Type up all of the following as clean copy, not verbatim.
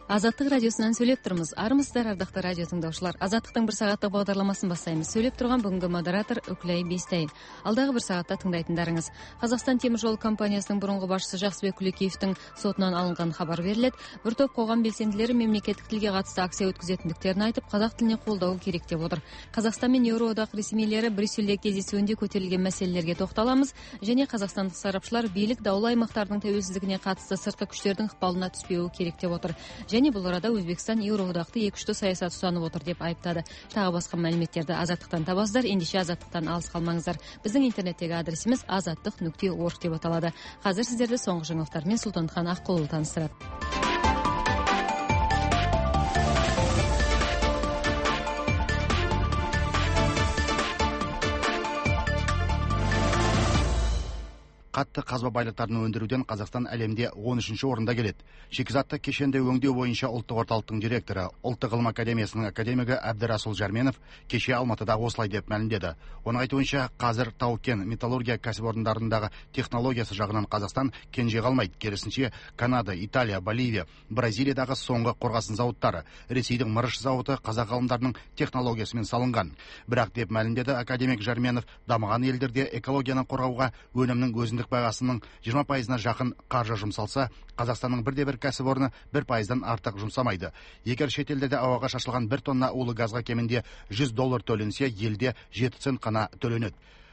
Азаттық радиосынан сөйлеп тұрмыз. Армысыздар, ардақты радио тыңдаушылар. Азаттықтың бір сағаттық бағдарламасын бастаймыз. Сөйлеп тұрған бүгінгі модератор Үкілай Бестей. Алдағы бір сағатта тыңдайтындарыңыз. Қазақстан темір жол компаниясының бұрынғы басшысы Жақсыбек Күлекеевтің сотынан алынған хабар беріледі. Бір топ қоғам белсенділері мемлекеттік тілге қатысты акция өткізетіндіктерін айтып, қазақ тіліне қолдау керек деп отыр. Қазақстан мен Еуроодақ ресмилері Брюссельде кездесуінде көтерілген мәселелерге тоқталамыз, және қазақстандық сарапшылар билік даулы аймақтардың тәуелсіздігіне қатысты сыртқы күштердің ықпалына түспеуі керек деп отыр. Және бұл арада Өзбекстан Еуроодақты екі-үшті саясат ұстанып отыр деп айыптады. Тағы басқа мәліметтерді Азаттықтан табасыздар. Ендеше Азаттықтан алыс қалмаңыздар. Біздің интернеттегі адресіміз azаттық.org деп аталады. Қазір сіздерді соңғы жаңалықтармен Сұлтанхан Аққұлы таныстырады. Қатты қазба байлықтарын өндіруден Қазақстан әлемде 13-ші орында келеді. Шикізатты кешенді өңдеу бойынша ұлттық орталықтың директоры, ұлттық ғылым академиясының академигі Әбдірасыл Жарменов кеше Алматыда осылай деп мәлімдеді. Оның айтуынша, қазір тау-кен металлургия кәсіпорындарындағы технологиясы жағынан Қазақстан кенже қалмайды. Керісінше, Канада, Италия, Боливия, Бразилиядағы соңғы қорғасын зауыттары, Ресейдің мырыш зауыты қазақ ғалымдарының технологиясымен салынған. Бірақ деп мәлімдеді академик Жарменов, дамыған елдерде экологияны қорғауға өнімнің өзіндік бағасының 20%-на жақын қаржы жұмсалса, Қазақстанның бірде-бір кәсіпорны 1%-дан артық жұмсамайды. Егер шетелдерде ауаға шашылған 1 тонна улы газға кемінде $100 төленсе, елде 7 цент қана төленеді.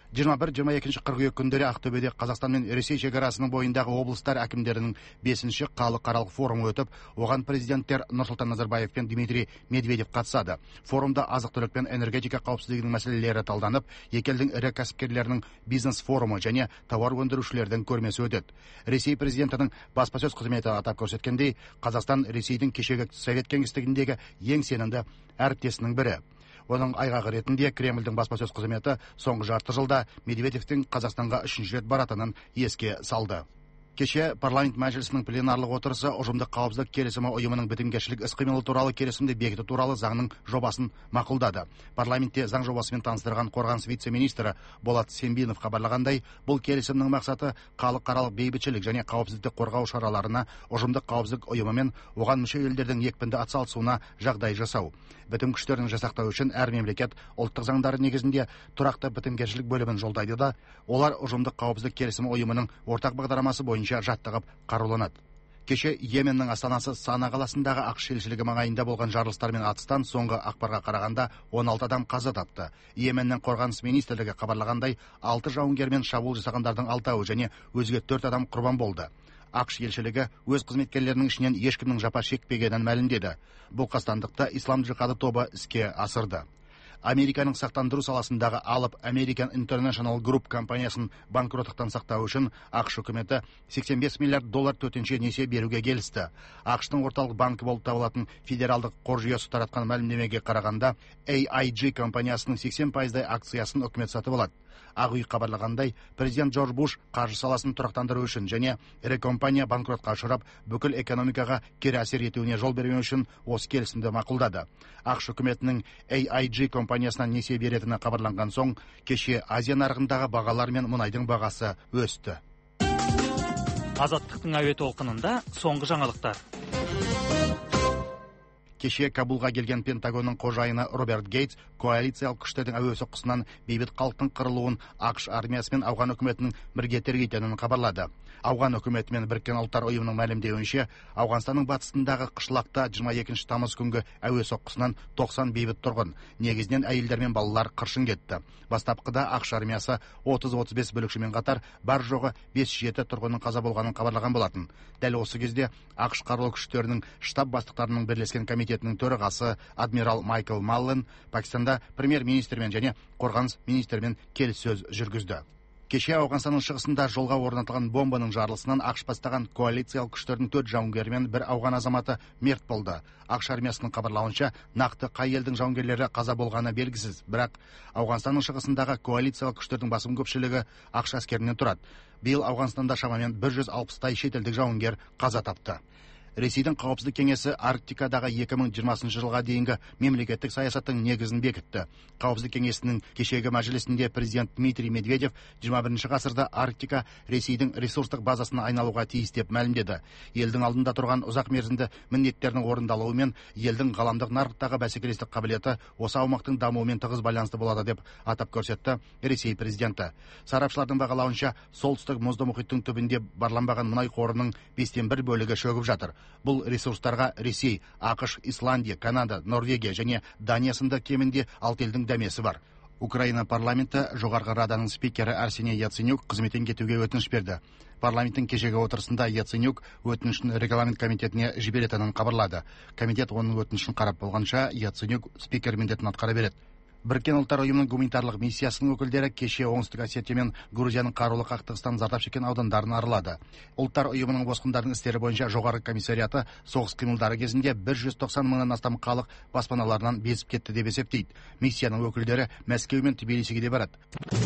21-22 қыркүйек күндері Ақтөбеде Қазақстан мен Ресей шекарасының бойындағы облыстар әкімдерінің 5-ші халықаралық форумы өтіп, оған президенттер Нұрсұлтан Назарбаев пен Дмитрий Медведев қатысады. Форумда азық-түлік пен энергетика қауіпсіздігінің мәселелері талданып, екі елдің ірі кәсіпкерлерінің бизнес форумы және тауар өндірушілердің көрмесі өтеді. Ресей президентінің баспасөз қызметі атап көрсеткендей, Қазақстан Ресейдің кешегі Совет кеңістігіндегі ең сенімді әріптесінің бірі. Оның айғағы ретінде Кремльдің баспасөз қызметі соңғы жарты жылда Медведевтің Қазақстанға 3-ші рет баратынын еске салды. Кеше парламент мәжілісінің пленарлық отырысы ұжымдық қауіпсіздік келісімі ұйымының бітімгершілік іс-қимылы туралы келісімді бекіту туралы заңның жобасын мақұлдады. Парламентте заң жобасымен таныстырған қорғаныс вице-министрі Болат Сембинов хабарлағандай, бұл келісімнің мақсаты халықаралық бейбітшілік және қауіпсіздікті қорғау шараларына ұжымдық қауіпсіздік ұйымы мен оған мүше елдердің екпінді атсалысуына жағдай жасау. Бітім күштерін жасақтау үшін әр мемлекет ұлттық заңдары негізінде тұрақты бітімгершілік бөлімін жолдайды да, олар ұжымдық қауіпсіздік келісімі ұйымының ортақ бағдарламасы бойынша жаттығып қаруланады. Кеше Йеменнің астанасы Сана қаласындағы ақш елшілігі маңайында болған жарылыстар мен атыстан соңғы ақпарға қарағанда 16 адам қаза тапты. Йеменнің қорғаныс министрлігі хабарлағандай, 6 жауынгер мен шабуыл жасағандардың 6-ы және өзге 4 адам құрбан болды. ақш елшілігі өз қызметкерлерінің ішінен ешкімнің жапа шекпегенін мәлімдеді. Бұл қастандықты ислам джихады тобы іске асырды. Американың сақтандыру саласындағы алып American International Group компаниясын банкроттықтан сақтау үшін ақш үкіметі $85 миллиард төтенше несие беруге келісті. ақштың орталық банкі болып табылатын федералдық қор жүйесі таратқан мәлімдемеге қарағанда, AIG компаниясының 80%-дай акциясын үкімет сатып алады. Ақ үй хабарлағандай, президент Джордж Буш қаржы саласын тұрақтандыру үшін және ірі компания банкротқа ұшырап, бүкіл экономикаға кері әсер етуіне жол бермеу үшін осы келісімді мақұлдады. ақш үкіметінің AIG компаниясынан несие беретіні хабарланған соң, кеше Азия нарығындағы бағалар мен мұнайдың бағасы өсті. Азаттықтың әуе толқынында соңғы жаңалықтар. Кеше Кабулға келген Пентагонның қожайыны Роберт Гейтс коалициялық күштердің әуе соққысынан бейбіт халықтың қырылуын ақш армиясы мен ауған үкіметінің бірге тергейтінін хабарлады. Ауған үкіметі мен Біріккен ұлттар ұйымының мәлімдеуінше, Ауғанстанның батысындағы қышлақта 22 тамыз күнгі әуе соққысынан 90 бейбіт тұрғын, негізінен әйелдер мен балалар қыршын кетті. Бастапқыда ақш армиясы 30-35 бүлікшімен қатар бар жоғы 5-7 тұрғынның қаза болғанын хабарлаған болатын. Дәл осы кезде ақш қарулы күштерінің штаб бастықтарының бірлескен комитетінің төрағасы адмирал Майкл Маллен Пакистанда премьер-министрмен және қорғаныс министрмен келіссөз жүргізді. Кеше Ауғанстанның шығысында жолға орнатылған бомбаның жарылысынан ақш бастаған коалициялық күштердің 4 жауынгері мен 1 ауған азаматы мерт болды. ақш армиясының хабарлауынша, нақты қай елдің жауынгерлері қаза болғаны белгісіз, бірақ Ауғанстанның шығысындағы коалициялық күштердің басым көпшілігі ақш әскерінен тұрады. Биыл Ауғанстанда шамамен 160-тай шетелдік жауынгер қаза тапты. Ресейдің қауіпсіздік кеңесі Арктикадағы 2020 жылға дейінгі мемлекеттік саясаттың негізін бекітті. Қауіпсіздік кеңесінің кешегі мәжілісінде президент Дмитрий Медведев 21 ғасырда Арктика Ресейдің ресурстық базасына айналуға тиіс деп мәлімдеді. Елдің алдында тұрған ұзақ мерзімді міндеттердің орындалуы мен елдің ғаламдық нарықтағы бәсекелестік қабілеті осы аумақтың дамуымен тығыз байланысты болады деп атап көрсетті Ресей президенті. Сарапшылардың бағалауынша, солтүстік мұзды мұхиттың түбінде барланбаған мұнай қорының 1/5 бөлігі шөгіп жатыр. Бұл ресурстарға Ресей, ақш, Исландия, Канада, Норвегия және Дания сынды кемінде 6 елдің дәмесі бар. Украина парламенті жоғарғы раданың спикері Арсений Яценюк қызметтен кетуге өтініш берді. Парламенттің кешегі отырысында Яценюк өтінішін регламент комитетіне жіберетінін хабарлады. Комитет оның өтінішін қарап болғанша Яценюк спикер міндетін атқара береді. Біріккен ұлттар ұйымының гуманитарлық миссиясының өкілдері кеше Оңтүстік Осетия мен Грузияның қарулы қақтығыстан зардап шеккен аудандарын аралады. Ұлттар ұйымының босқындардың істері бойынша жоғары комиссариаты соғыс қимылдары кезінде 190 мыңнан астам халық баспаналарынан безіп кетті деп есептейді. Миссияның өкілдері Мәскеу мен Тбилисиге де барады.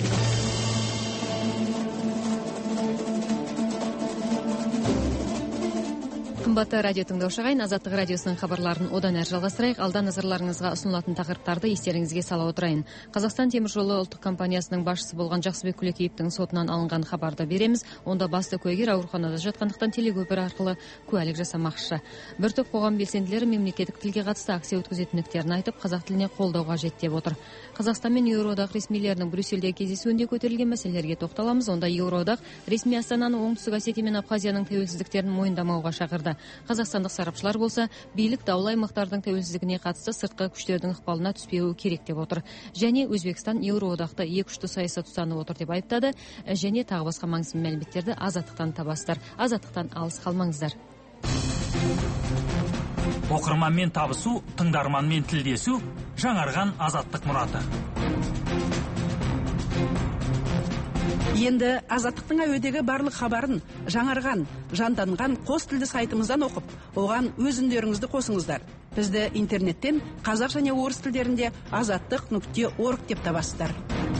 Қымбатты радио тыңдаушы ағайын, Азаттық радиосының хабарларын одан әрі жалғастырайық. Алда назарларыңызға ұсынылатын тақырыптарды естеріңізге сала отырайын. Қазақстан темір жолы ұлттық компаниясының басшысы болған Жақсыбек Күлекеевтің сотынан алынған хабарды береміз. Онда басты куәгер ауруханада жатқандықтан телекөпір арқылы куәлік жасамақшы. Бір топ қоғам белсенділері мемлекеттік тілге қатысты акция өткізетіндіктерін айтып, қазақ тіліне қолдау қажет деп отыр. Қазақстан мен Еуроодақ ресмилерінің Брюссельдегі кездесуінде көтерілген мәселелерге тоқталамыз. Онда Еуроодақ ресми Астананы Оңтүстік Осетия мен Абхазияның тәуелсіздіктерін мойындамауға шақырды. Қазақстандық сарапшылар болса, билік даулы аймақтардың тәуелсіздігіне қатысты сыртқы күштердің ықпалына түспеуі керек деп отыр. Және Өзбекстан Еуроодақта екі күшті саясат ұстанып отыр деп айыптады. Және тағы басқа маңызды мәліметтерді Азаттықтан табасыздар. Азаттықтан алыс қалмаңыздар. Оқырманмен табысу, тыңдарманмен тілдесу, жаңарған Азаттық мұраты. Енді Азаттықтың әуедегі барлық хабарын жаңарған, жанданған қос тілді сайтымыздан оқып, оған өз үндеріңізді қосыңыздар. Бізді интернеттен қазақ және орыс тілдерінде azаттық.org деп табасыздар.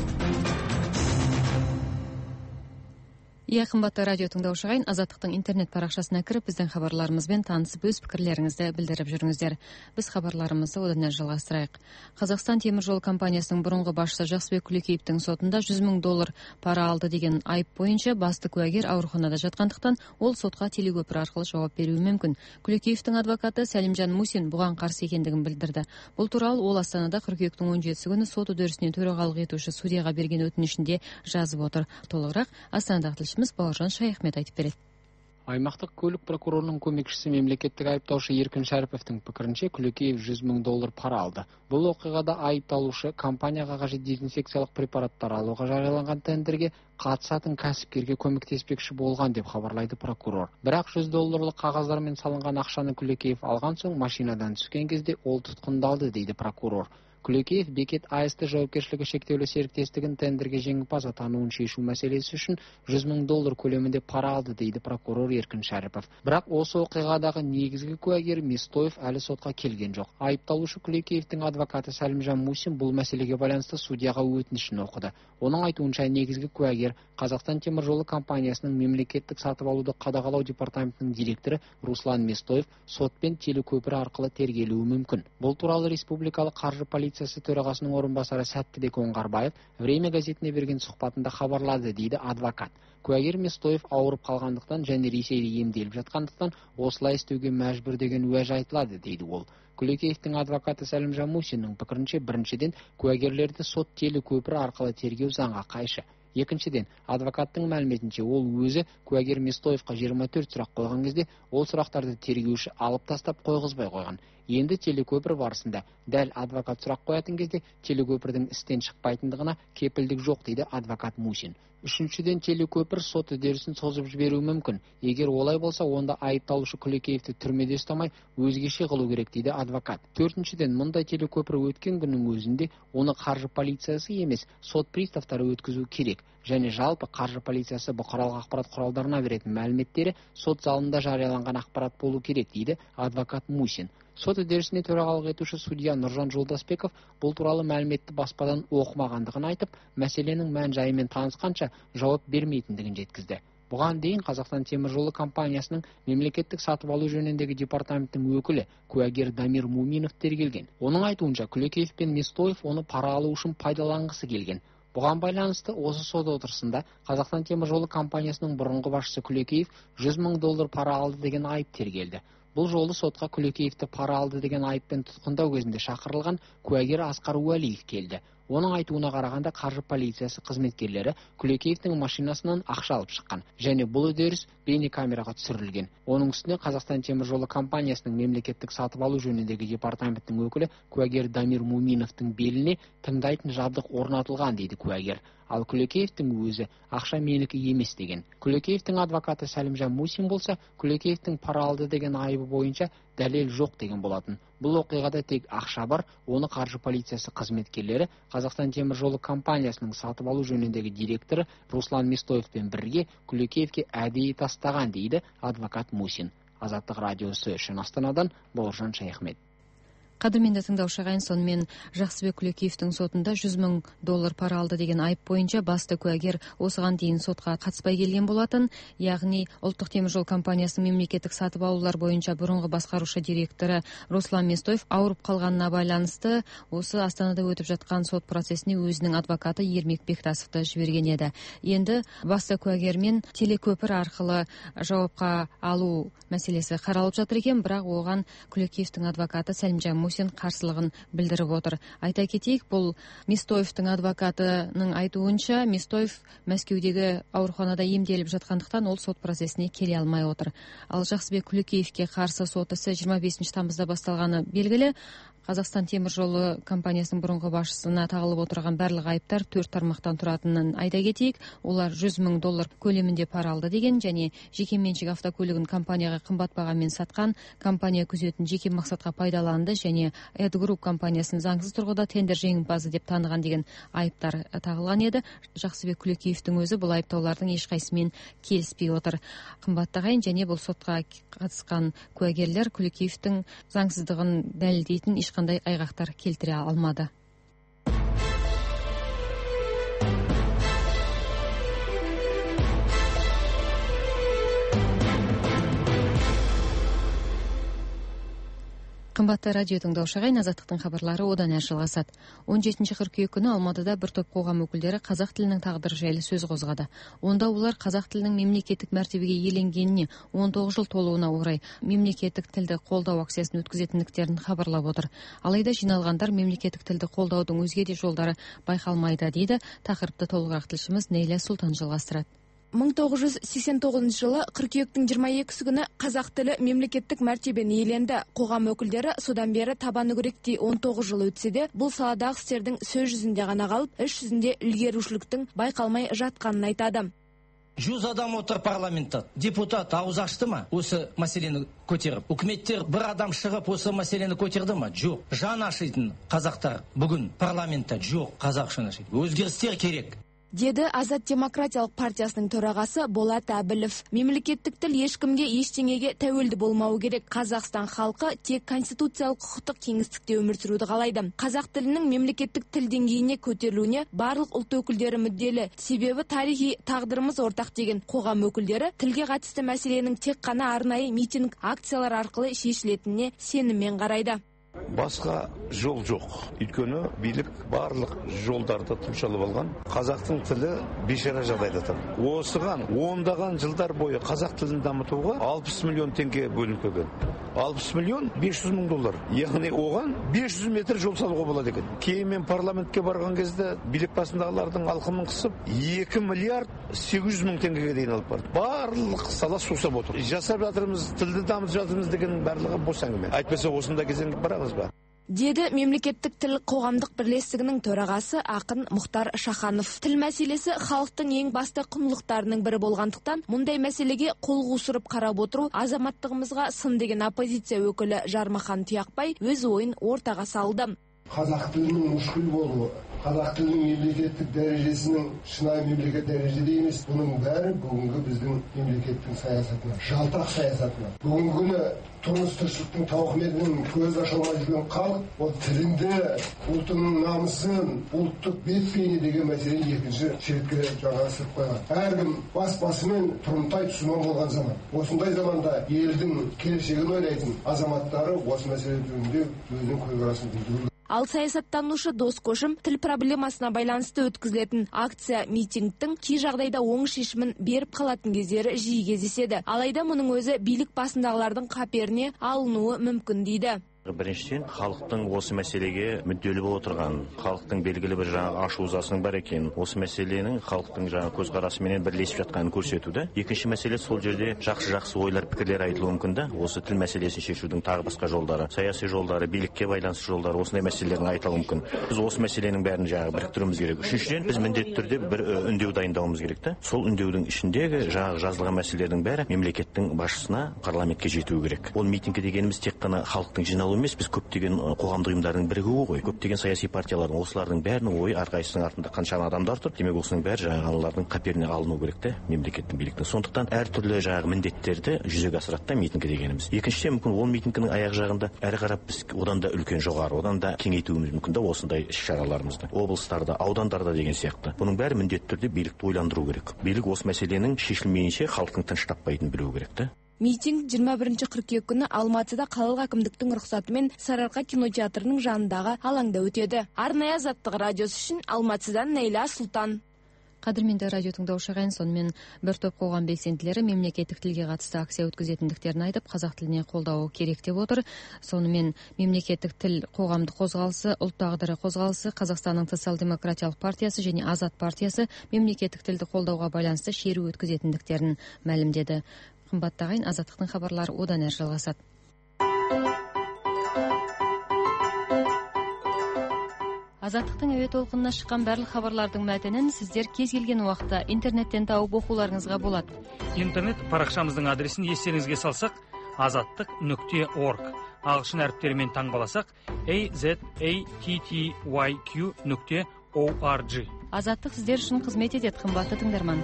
Қымбатты радио тыңдаушы ағайын, Азаттықтың интернет парақшасына кіріп, біздің хабарларымызбен танысып, өз пікірлеріңізді білдіріп жүріңіздер. Біз хабарларымызды одан әрі жалғастырайық. Қазақстан темір жол компаниясының бұрынғы басшысы Жақсыбек Күлекеевтің сотында $100 мың пара алды деген айып бойынша басты куәгер ауруханада жатқандықтан, ол сотқа телекөпір арқылы жауап беруі мүмкін. Күлекеевтің адвокаты Сәлімжан Мусин бұған қарсы екендігін білдірді. Бұл туралы ол Астанада қыркүйектің 17 күні сот үдерісіне төрағалық етуші судьяға берген өтінішінде жазып отыр. Толығырақ Астанадағы тілшіміз Бауыржан Шайахмет айтып береді. Аймақтық көлік прокурорының көмекшісі мемлекеттік айыптаушы Еркін Шәріповтің пікірінше, Күлекеев $100 мың пара алды. Бұл оқиғада айыпталушы компанияға қажет дезинфекциялық препараттар алуға жарияланған тендерге қатысатын кәсіпкерге көмектеспекші болған деп хабарлайды прокурор. Бірақ $100 қағаздармен салынған ақшаны Күлекеев алған соң машинадан түскен кезде ол тұтқындалды дейді прокурор. Күлекеев Бекет АСТ жауапкершілігі шектеулі серіктестігін тендерге жеңімпаз атануын шешу мәселесі үшін $100 мың көлемінде пара алды дейді прокурор Еркін Шәріпов. Бірақ осы оқиғадағы негізгі куәгер Местоев әлі сотқа келген жоқ. Айыпталушы Күлекеевтің адвокаты Сәлімжан Мусин бұл мәселеге байланысты судьяға өтінішін оқыды. Оның айтуынша негізгі куәгер Қазақстан темір жолы компаниясының мемлекеттік сатып алуды қадағалау департаментінің директоры Руслан Местоев сотпен телекөпір арқылы тергелуі мүмкін. Бұл туралы республикалық қаржы полициясы төрағасының орынбасары Сәттібек Оңғарбаев Время газетіне берген сұхбатында хабарлады дейді адвокат. Куәгер Местоев ауырып қалғандықтан және Ресейде емделіп жатқандықтан осылай істеуге мәжбүр деген уәж айтылады дейді ол. Күлекеевтің адвокаты Сәлімжан Мусиннің пікірінше, біріншіден куәгерлерді сот телекөпір арқылы тергеу заңға қайшы. Екіншіден, адвокаттың мәліметінше, ол өзі куәгер Местоевқа 24 сұрақ қойған кезде, ол сұрақтарды тергеуші алып тастап қойғызбай қойған. Енді телекөпір барысында дәл адвокат сұрақ қоятын кезде телекөпірдің істен шықпайтындығына кепілдік жоқ дейді адвокат Мусин. Үшіншіден, телекөпір сот үдерісін созып жіберуі мүмкін. Егер олай болса, онда айыпталушы Күлекеевті түрмеде ұстамай өзгеше қылу керек дейді адвокат. Төртіншіден, мұндай телекөпір өткен күннің өзінде оны қаржы полициясы емес, сот приставтары өткізу керек. Және жалпы қаржы полициясы бұқаралық ақпарат құралдарына беретін мәліметтері сот залында жарияланған ақпарат болу керек дейді адвокат Мусин. Сот үдерісіне төрағалық етуші судья Нұржан Жолдасбеков бұл туралы мәліметті баспадан оқымағандығын айтып, мәселенің мән-жайымен танысқанша жауап бермейтіндігін жеткізді. Бұған дейін Қазақстан темір жолы компаниясының мемлекеттік сатып алу жөніндегі департаменттің өкілі куәгер Дамир Муминов тергелген. Оның айтуынша Күлекеев пен Местоев оны пара алу үшін пайдаланғысы келген. Бұған байланысты осы сот отырысында Қазақстан темір жолы компаниясының бұрынғы басшысы Күлекеев $100,000 пара алды деген айып тергелді. Бұл жолы сотқа Күлекеевті пара алды деген айыппен тұтқындау кезінде шақырылған куәгер Асқар Уәлиев келді. Оның айтуына қарағанда қаржы полициясы қызметкерлері Күлекеевтің машинасынан ақша алып шыққан және бұл үдеріс бейнекамераға түсірілген. Оның үстіне Қазақстан темір жолы компаниясының мемлекеттік сатып алу жөніндегі департаменттің өкілі куәгер Дамир Муминовтың беліне тыңдайтын жабдық орнатылған дейді куәгер. Ал Күлекеевтің өзі ақша менікі емес деген. Күлекеевтің адвокаты Сәлімжан Мусин болса, Күлекеевтің пара алды деген айыбы бойынша дәлел жоқ деген болатын. Бұл оқиғада тек ақша бар, оны қаржы полициясы қызметкерлері Қазақстан темір жолы компаниясының сатып алу жөніндегі директоры Руслан Местоевпен бірге Күлекеевке әдейі тастаған дейді адвокат Мусин. Азаттық радиосы үшін Астанадан Бауыржан Шаяхмет. Қадірменді тыңдаушы ағайын, сонымен Жақсыбек Күлекеевтің сотында $100,000 пара алды деген айып бойынша басты куәгер осыған дейін сотқа қатыспай келген болатын, яғни Ұлттық темір жол компаниясының мемлекеттік сатып алулар бойынша бұрынғы басқарушы директоры Руслан Местоев ауырып қалғанына байланысты осы Астанада өтіп жатқан сот процесіне өзінің адвокаты Ермек Бектасовты жіберген еді. Енді басты куәгермен телекөпір арқылы жауапқа алу мәселесі қаралып жатыр екен, бірақ оған Күлекеевтің адвокаты Сәлімжан Мусин қарсылығын білдіріп отыр. Айта кетейік, бұл Местоевтің адвокатының айтуынша Местоев Мәскеудегі ауруханада емделіп жатқандықтан ол сот процесіне келе алмай отыр. Ал Жақсыбек Күлекеевке қарсы сот ісі 25 тамызда басталғаны белгілі. Қазақстан темір жолы компаниясының бұрынғы басшысына тағылып отырған барлық айыптар 4 тармақтан тұратынын айта кетейік. Олар $100,000 көлемінде пара алды деген және жекеменшік автокөлігін компанияға қымбат бағамен сатқан, компания күзетін жеке мақсатқа пайдаланды және Эд Групп компаниясын заңсыз тұрғыда тендер жеңімпазы деп таныған деген айыптар тағылған еді. Жақсыбек Күлекеевтің өзі бұл айыптаулардың ешқайсымен келіспей отыр. Қымбатты ағайын, және бұл сотқа қатысқан куәгерлер Күлекеевтің заңсыздығын дәлелдейтін ешқандай айғақтар келтіре алмады. Қымбатты радио тыңдаушы ағайын, Азаттықтың хабарлары одан әрі жалғасады. 17 қыркүйек күні Алматыда бір топ қоғам өкілдері қазақ тілінің тағдыры жайлы сөз қозғады. Онда олар қазақ тілінің мемлекеттік мәртебеге иеленгеніне 19 жыл толуына орай мемлекеттік тілді қолдау акциясын өткізетіндіктерін хабарлап отыр. Алайда жиналғандар мемлекеттік тілді қолдаудың өзге де жолдары байқалмайды дейді. Тақырыпты толығырақ тілшіміз Нейля Сұлтан жалғастырады. 1989 жылы қыркүйектің 22 күні қазақ тілі мемлекеттік мәртебені иеленді. Қоғам өкілдері содан бері табаны күректей 19 жыл өтсе де, бұл саладағы істердің сөз жүзінде ғана қалып, іс жүзінде ілгерушіліктің байқалмай жатқанын айтады. 100 адам отыр парламентта. Депутат ауыз ашты ма осы мәселені көтеріп? Үкіметтер бір адам шығып осы мәселені көтерді ма? Жоқ. Жан ашитын қазақтар бүгін парламентта жоқ. Қазақшаны ашиды. Өзгерістер керек. Деді Азат демократиялық партиясының төрағасы Болат Әбілов. Мемлекеттік тіл ешкімге ештеңеге тәуелді болмауы керек. Қазақстан халқы тек конституциялық құқықтық кеңістікте өмір сүруді қалайды. Қазақ тілінің мемлекеттік тіл деңгейіне көтерілуіне барлық ұлт өкілдері мүдделі. Себебі тарихи тағдырымыз ортақ деген қоғам өкілдері тілге қатысты мәселенің тек қана арнайы митинг, акциялар арқылы шешілетініне сеніммен қарайды. Басқа жол жоқ. Өйткені билік барлық жолдарды тұмшалып алған. Қазақтың тілі бейшара жағдайда тұр. Осыған ондаған жылдар бойы қазақ тілін дамытуға 60 миллион теңге бөлініп келген. 60 миллион $500,000. Яғни оған 500 метр жол салуға болады екен. Кейін мен парламентке барған кезде билік басындағылардың алқымын қысып 2 миллиард 800 мың теңгеге дейін алып барды. Барлық сала сусап отыр. Жасап жатырмыз, тілді дамытып жатырмыз деген барлығы бос әңгіме. Айтпаса осында кезеңге барамыз ба? Деді мемлекеттік тіл қоғамдық бірлестігінің төрағасы ақын Мұхтар Шаханов. Тіл мәселесі халықтың ең басты құндылықтарының бірі болғандықтан, мұндай мәселеге қол қусырып қарап отыру азаматтығымызға сын деген оппозиция өкілі Жармахан Тұяқбай өз ойын ортаға салды. қазақ тілінің мүшкіл болуы, қазақ тілінің мемлекеттік дәрежесінің шынайы мемлекет дәрежеде емес, бұның бәрі бүгінгі біздің мемлекеттің саясатына, жалтақ саясатына. Бүгінгі күні тұрмыс-тіршіліктің тауқыметінен көз аша алмай жүрген халық, ол тілінде ұлтының намысын, ұлттық бет-бейне деген мәселені екінші шетке жаңа сырып қойған. Әркім бас-басымен тұрымтай тұсынан болған заман. Осындай заманда елдің келешегін ойлайтын азаматтары осы мәселе жөнінде өзінің көзқарасын білдіруі. Ал саясаттанушы Дос Көшім тіл проблемасына байланысты өткізілетін акция митингтің кей жағдайда оң шешімін беріп қалатын кездері жиі кездеседі. Алайда мұның өзі билік басындағылардың қаперіне алынуы мүмкін дейді. Біріншіден, халықтың осы мәселеге мүдделі болып отырған, халықтың белгілі бір жаңа ашу-ызасының бар екен, осы мәселенің халықтың жаңа көзқарасыменен бірлесіп жатқанын көрсетуді. Екінші мәселе, сол жерде жақсы ойлар, пікірлер айтылуы мүмкін да, осы тіл мәселесін шешудің тағы басқа жолдары, саяси жолдары, билікке байланысты жолдары, осындай мәселелердің айтылуы мүмкін. Біз осы мәселенің бәрін жаңа біріктіруіміз керек. Үшіншіден, біз міндетті түрде бір үндеу дайындауымыз керек та. Сол үндеудің ішіндегі жаңа жазылған мәселелердің бәрі мемлекеттің басшысына, парламентке жетуі керек. Ол митинг дегеніміз тек қана халықтың жиналуы емес, біз көптеген қоғамдық ұйымдардың бірігуі ғой. Көптеген саяси партиялардың, осылардың бәрінің ойы әрқайсысының артында қаншама адамдар тұр. Демек осының бәрі жаңағылардың қаперіне алыну керек те, мемлекеттің биліктің. Сондықтан әртүрлі жаңағы міндеттерді жүзеге асырады да митинг дегеніміз. Екіншіден, мүмкін ол митингінің аяқ жағында әрі қарап біз одан да үлкен жоғары, одан да кеңейтуіміз мүмкін да осындай іс-шараларымызды. Облыстарда, аудандарда деген сияқты. Бұның бәрі міндетті түрде билікті ойландыру керек. Билік осы мәселенің шешілмейінше халықтың тыныш таппайтынын білуі керек те. Митинг 21 қыркүйек күні Алматыда қалалық әкімдіктің рұқсатымен Сарыарқа кинотеатрының жанындағы алаңда өтеді. Арнайы Азаттық радиосы үшін Алматыдан Нейла Сұлтан. Қадірменді радио тыңдаушы ағайын, сонымен бір топ қоғам белсенділері мемлекеттік тілге қатысты акция өткізетіндіктерін айтып, қазақ тіліне қолдау керек деп отыр. Сонымен мемлекеттік тіл қоғамдық қозғалысы, ұлт тағдыры қозғалысы, Қазақстанның социал-демократиялық партиясы және Азат партиясы мемлекеттік тілді қолдауға байланысты шеру өткізетіндіктерін мәлімдеді. Қымбатты ағайын, Азаттықтың хабарлары одан әрі жалғасады. Азаттықтың әуе толқынына шыққан барлық хабарлардың мәтінін сіздер кез келген уақытта интернеттен тауып оқуларыңызға болады. Интернет парақшамыздың адресін естеріңізге салсақ, azattik.org. Ағылшын әріптерімен таңбаласақ, azattyq.org. Азаттық сіздер үшін қызмет етеді, қымбатты тыңдарман.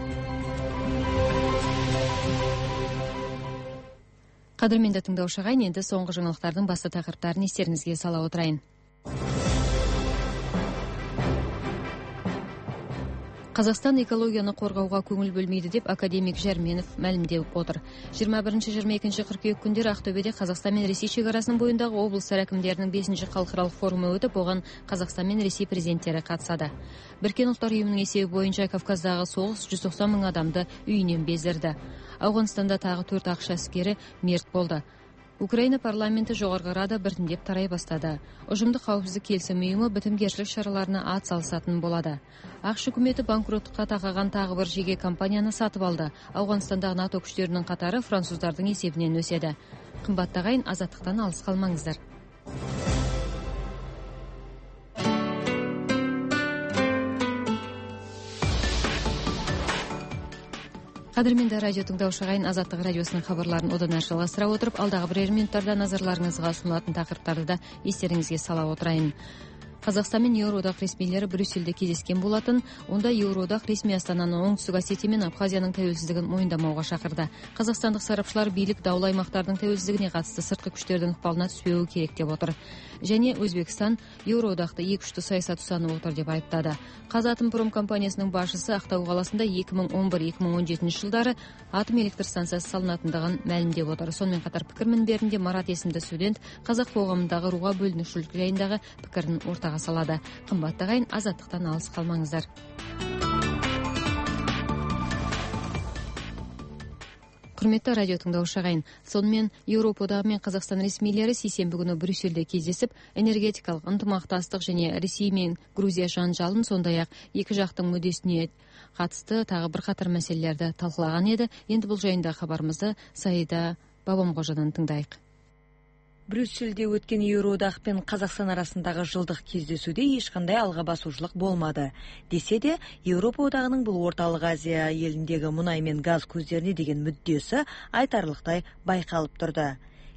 Қадірменді тыңдаушы ағайын, енді соңғы жаңалықтардың басты тақырыптарын естеріңізге сала отырайын. Қазақстан экологияны қорғауға көңіл бөлмейді деп академик Жарменов мәлімдеп отыр. 21-22 қыркүйек күндері Ақтөбеде Қазақстан мен Ресей шекарасының бойындағы облыстар әкімдерінің 5-ші халықаралық форумы өтіп, оған Қазақстан мен Ресей президенттері қатысады. Біріккен ұлттар ұйымының есебі бойынша Кавказдағы соғыс 190 мың адамды үйінен бездірді. Ауғанстанда тағы 4 ақш әскері мерт болды. Украина парламенті жоғарғы рада біртіндеп тарай бастады. Ұжымдық қауіпсіздік келісім ұйымы бітімгершілік шараларына ат салысатын болады. Ақш үкіметі банкроттыққа тақаған тағы бір жеке компанияны сатып алды. Ауғанстандағы НАТО күштерінің қатары француздардың есебінен өседі. Қымбатты ағайын, азаттықтан алыс қалмаңыздар. Қадірменді радио тыңдаушы ағайын, Азаттық радиосының хабарларын одан әрі жалғастыра отырып, алдағы бірер минуттарда назарларыңызға ұсынылатын тақырыптарды да естеріңізге сала отырайын. Қазақстан мен Еуроодақ ресмилері Брюссельде кездескен болатын. Онда Еуроодақ ресми Астананы Оңтүстік Осетия мен Абхазияның тәуелсіздігін мойындамауға шақырды. Қазақстандық сарапшылар билік даулы аймақтардың тәуелсіздігіне қатысты сыртқы күштердің ықпалына түспеуі керек деп отыр. Және Өзбекстан Еуроодақты екі күшті саясат ұстанып отыр деп айыптады. Қазатомпром компаниясының басшысы Ақтау қаласында 2011-2017 жылдары атом электр станциясы салынатындығын мәлімдеп отыр. Сонымен қатар пікір мінберінде Марат есімді студент қазақ қоғамындағы руға бөлінушілік жайындағы пікірін ортаға салады. Қымбатты ағайын, азаттықтан алыс қалмаңыздар. Құрметті радио тыңдаушы ағайын, сонымен Еуропа одағы мен Қазақстан ресмилері сейсенбі күні Брюссельде кездесіп, энергетикалық ынтымақтастық және Ресей мен Грузия жанжалын, сондай-ақ екі жақтың мүддесіне қатысты тағы бірқатар мәселелерді талқылаған еді. Енді бұл жайында хабарымызды Саида Бабамғожадан тыңдайық. Брюссельде өткен Еуроодақ пен Қазақстан арасындағы жылдық кездесуде ешқандай алға басушылық болмады. Десе де, Еуропа одағының бұл орталық Азия еліндегі мұнай мен газ көздеріне деген мүддесі айтарлықтай байқалып тұрды.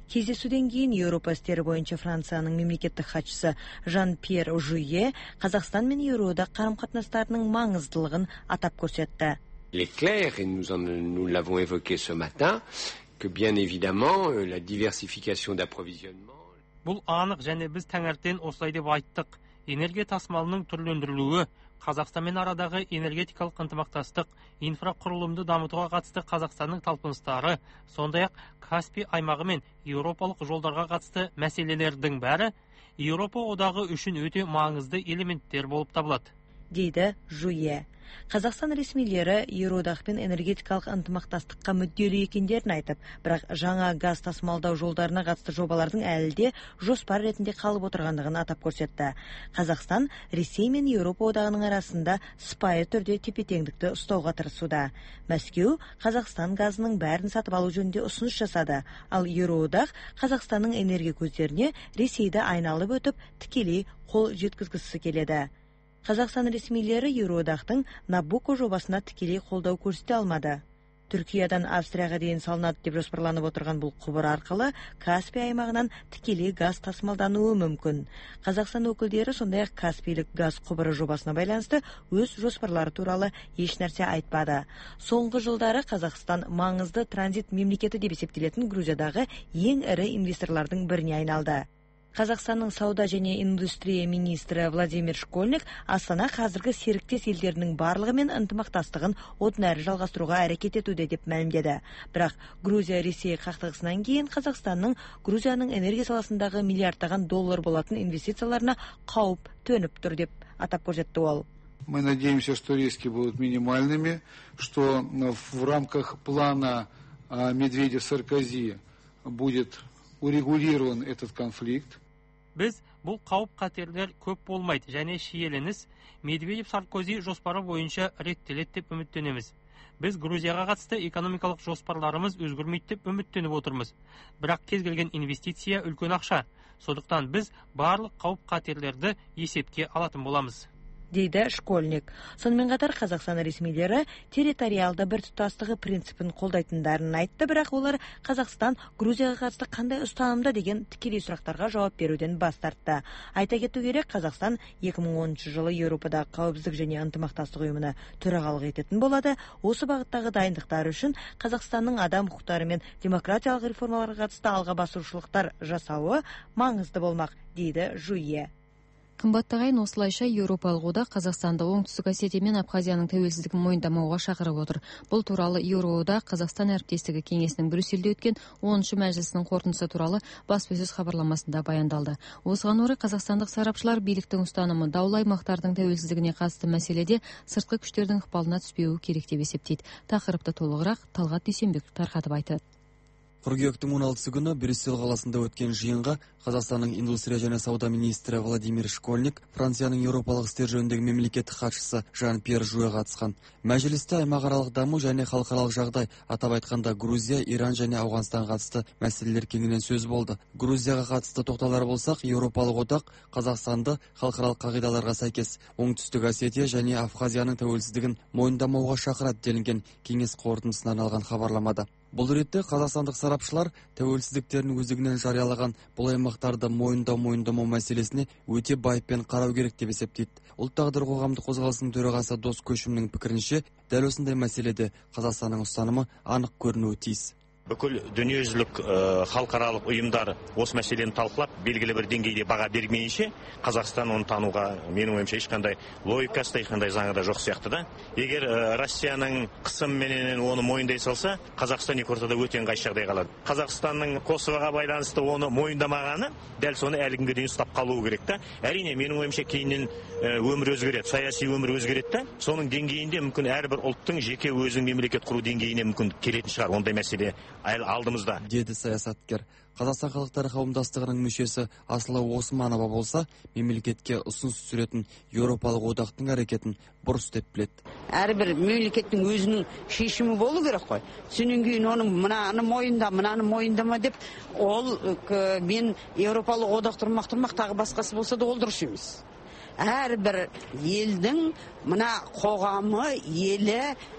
Кездесуден кейін Еуропа істері бойынша Францияның мемлекеттік хатшысы Жан-Пьер Жуе Қазақстан мен Еуроодақ қарым-қатынастарының маңыздылығын атап көрсетті. Il est clair, et nous l'avons évoqué ce matin, que bien évidemment la diversification d'approvisionnement. Бұл анық және біз таңертең осылай деп айттық. Энергия тасымалының түрлендірілуі, Қазақстанмен арадағы энергетикалық ынтымақтастық, инфрақұрылымды дамытуға қатысты Қазақстанның талпыныстары, сондай-ақ Каспий аймағы мен еуропалық жолдарға қатысты мәселелердің бәрі Еуропа одағы үшін өте маңызды элементтер болып табылады, дейді Жуе. Қазақстан ресмилері Еуроодақпен энергетикалық ынтымақтастыққа мүдделі екендерін айтып, бірақ жаңа газ тасымалдау жолдарына қатысты жобалардың әлі де жоспар ретінде қалып отырғандығын атап көрсетті. Қазақстан Ресей мен Еуропа одағының арасында сыпайы түрде тепе-теңдікті ұстауға тырысуда. Мәскеу Қазақстан газының бәрін сатып алу жөнінде ұсыныс жасады, ал Еуроодақ Қазақстанның энергия көздеріне Ресейді айналып өтіп, тікелей қол жеткізгісі келеді. Қазақстан ресмилері Еуроодақтың Набуко жобасына тікелей қолдау көрсете алмады. Түркиядан Австрияға дейін салынады деп жоспарланып отырған бұл құбыр арқылы Каспий аймағынан тікелей газ тасымалдануы мүмкін. Қазақстан өкілдері сондай-ақ Каспийлік газ құбыры жобасына байланысты өз жоспарлары туралы еш нәрсе айтпады. Соңғы жылдары Қазақстан маңызды транзит мемлекеті деп есептелетін Грузиядағы ең ірі инвесторлардың біріне айналды. Қазақстанның сауда және индустрия министрі Владимир Школьник Астана қазіргі серіктес елдерінің барлығымен ынтымақтастығын одан әрі жалғастыруға әрекет етуде деп мәлімдеді. Бірақ Грузия-Ресей қақтығысынан кейін Қазақстанның Грузияның энергия саласындағы миллиардтаған доллар болатын инвестицияларына қауіп төніп тұр деп атап көрсетті ол. Мы надеемся, что риски будут минимальными, что в рамках плана Медведев-Саркози будет урегулирован этот конфликт. Біз бұл қауіп-қатерлер көп болмайды және шиеленіс Медведев-Саркози жоспары бойынша реттеледі деп үміттенеміз. Біз Грузияға қатысты экономикалық жоспарларымыз өзгермейді деп үміттеніп отырмыз. Бірақ кез келген инвестиция үлкен ақша. Сондықтан біз барлық қауіп-қатерлерді есепке алатын боламыз, дейді Школьник. Сонымен қатар Қазақстан ресмилері территориалды біртұтастығы принципін қолдайтындарын айтты, бірақ олар Қазақстан Грузияға қатысты қандай ұстанымда деген тікелей сұрақтарға жауап беруден бас тартты. Айта кету керек, Қазақстан 2010 жылы Еуропадағы қауіпсіздік және ынтымақтастық ұйымына төрағалық ететін болады. Осы бағыттағы дайындықтар үшін Қазақстанның адам құқықтары мен демократиялық реформаларға қатысты алға басушылықтар жасауы маңызды болмақ, дейді Жуе. Қымбаттағайын, осылайша Еуропалық одақ Қазақстанды Оңтүстік Осетия мен Абхазияның тәуелсіздігін мойындамауға шақырып отыр. Бұл туралы Еуроодақ Қазақстан әріптестігі кеңесінің Брюссельде өткен 10-шы мәжілісінің қорытындысы туралы баспасөз хабарламасында баяндалды. Осыған орай қазақстандық сарапшылар биліктің ұстанымы даулы аймақтардың тәуелсіздігіне қатысты мәселеде сыртқы күштердің ықпалына түспеуі керек деп есептейді. Тақырыпты толығырақ Талғат Дүйсенбеков тарқатып айтты. Қыркүйектің 16 күні Брюссель қаласында өткен жиынға Қазақстанның индустрия және сауда министрі Владимир Школьник, Францияның еуропалық істер жөніндегі мемлекеттік хатшысы Жан-Пьер Жуе қатысқан. Мәжілісте аймақаралық даму және халықаралық жағдай, атап айтқанда Грузия, Иран және Ауғанстан қатысты мәселелер кеңінен сөз болды. Грузияға қатысты тоқталар болсақ, Еуропалық одақ Қазақстанды халықаралық қағидаларға сәйкес Оңтүстік Осетия және Абхазияның тәуелсіздігін мойындамауға шақырады делінген кеңес қорытындысынан алған хабарламада. Бұл ретте қазақстандық сарапшылар тәуелсіздіктерін өздігінен жариялаған бұл аймақтарды мойындамау мәселесіне өте байыппен қарау керек деп есептейді. Ұлт тағдыр қоғамдық қозғалысының төрағасы Дос Көшімнің пікірінше, дәл осындай мәселеде Қазақстанның ұстанымы анық көрінуі тиіс. Бүкіл дүниежүзілік халықаралық ұйымдар осы мәселені талқылап, белгілі бір деңгейде баға бермейінше, Қазақстан оны тануға, менің ойымша, ешқандай логикасы, ешқандай заңы да жоқ сияқты да. Егер Россияның қысымменен оны мойындай салса, Қазақстан екі ортада өте ыңғайсыз жағдай қалады. Қазақстанның Косовоға байланысты оны мойындамағаны, дәл соны әлі күнге дейін ұстап қалуы керек та. Әрине, менің ойымша, кейіннен өмір өзгереді, саяси өмір өзгереді та. Соның деңгейінде мүмкін әрбір ұлттың жеке өзінің мемлекет құру деңгейіне мүмкін келетін шығар, ондай мәселе алдымызда, деді саясаткер. Қазақстан халықтары қауымдастығының мүшесі Асылы Османова болса, мемлекетке ұсыныс түсіретін Еуропалық одақтың әрекетін бұрыс деп біледі. Әрбір мемлекеттің өзінің шешімі болу керек қой. Сонан кейін оның мынаны мойындама деп, ол мен Еуропалық одақ тұрмақ тағы басқасы болса да ол дұрыс емес. Әрбір елдің мына қоғамы, елі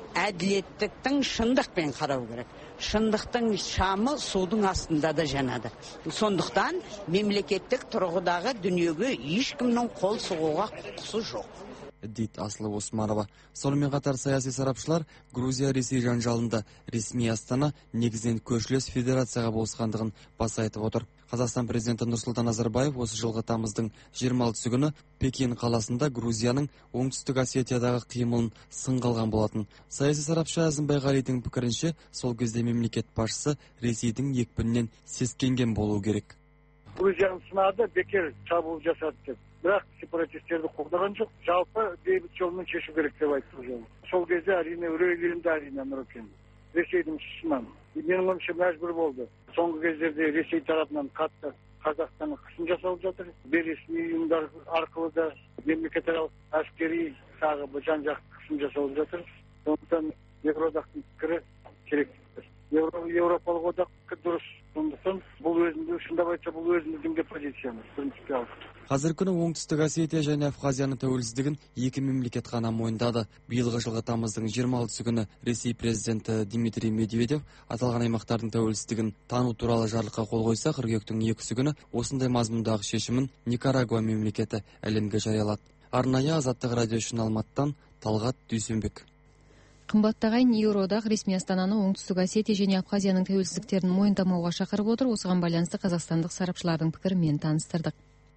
әділеттіктің шындықпен қарау керек. Шындықтың шамы судың астында да жанады. Сондықтан мемлекеттік тұрғыдағы дүниеге ешкімнің қол сұғуға құқысы жоқ. Дейді Асылы Османова. Сонымен қатар саяси сарапшылар Грузия-Ресей жанжалында ресми Астана негізінен көршілес федерацияға болысқандығын баса айтып отыр. Қазақстан президенті Нұрсұлтан Назарбаев осы жылғы тамыздың 26 күні Пекин қаласында Грузияның оңтүстік Осетиядағы қимылын сынға алған болатын. Саяси сарапшы Әзімбай Ғалидің пікірінше, сол кезде мемлекет басшысы Ресейдің екпінінен сескенген болуы керек. Грузияның сынады бекер шабуыл жасады деп. Бірақ сепаратистерді қолдаған жоқ. Жалпы бейбіт жолмен шешу керек деп айтты. Сол кезде әрине үрейленді әрине Нұркен. Ресейдің шысынан. Менің ойымша мәжбүр болды. Соңғы кездерде Ресей тарапынан қатты Қазақстанға қысым жасалып жатыр. Бейресми ұйымдар арқылы да мемлекетаралық әскери тағы жан-жақты қысым жасалып жатыр. Сондықтан Еуроодақтың пікірі керек. Еуропалық одақ дұрыс. Сондықтан бұл өзінде шындап айтса бұл өзіміздің де позициямыз принципиалды. Қазір күні оңтүстік Осетия және Абхазияның тәуелсіздігін екі мемлекет қана мойындады. Биылғы жылғы тамыздың 26 күні Ресей президенті Дмитрий Медведев аталған аймақтардың тәуелсіздігін тану туралы жарлыққа қол қойса, қыркүйектің 2 күні осындай мазмұндағы шешімін Никарагуа мемлекеті әлемге жариялады. Арнайы Азаттық радио үшін Алматыдан Талғат Дүйсенбек. Қымбаттағайын, Еуроодақ ресми Астананы оңтүстік Осетия және Абхазияның тәуелсіздіктерін мойындамауға шақырып отыр. Осыған байланысты қазақстандық сарапшылардың пікірімен таныстырдық.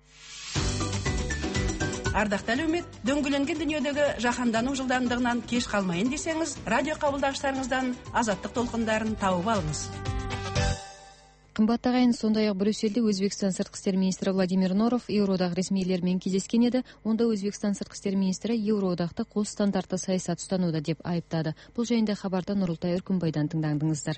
Ардақты әлеумет, дөңгеленген дүниедегі жаһандану жылдамдығынан кеш қалмайын десеңіз, радио қабылдағыштарыңыздан азаттық толқындарын тауып алыңыз. Қымбаттағайын, сондай-ақ Брюссельде Өзбекстан сыртқы істер министрі Владимир Норов Еуроодақ ресмилерімен кездескен еді. Онда Өзбекстан сыртқы істер министрі Еуроодақта қос стандартты саясат ұстануда деп айыптады. Бұл жайында хабарда Нұрылтай Үркімбайдан тыңдаңыздар.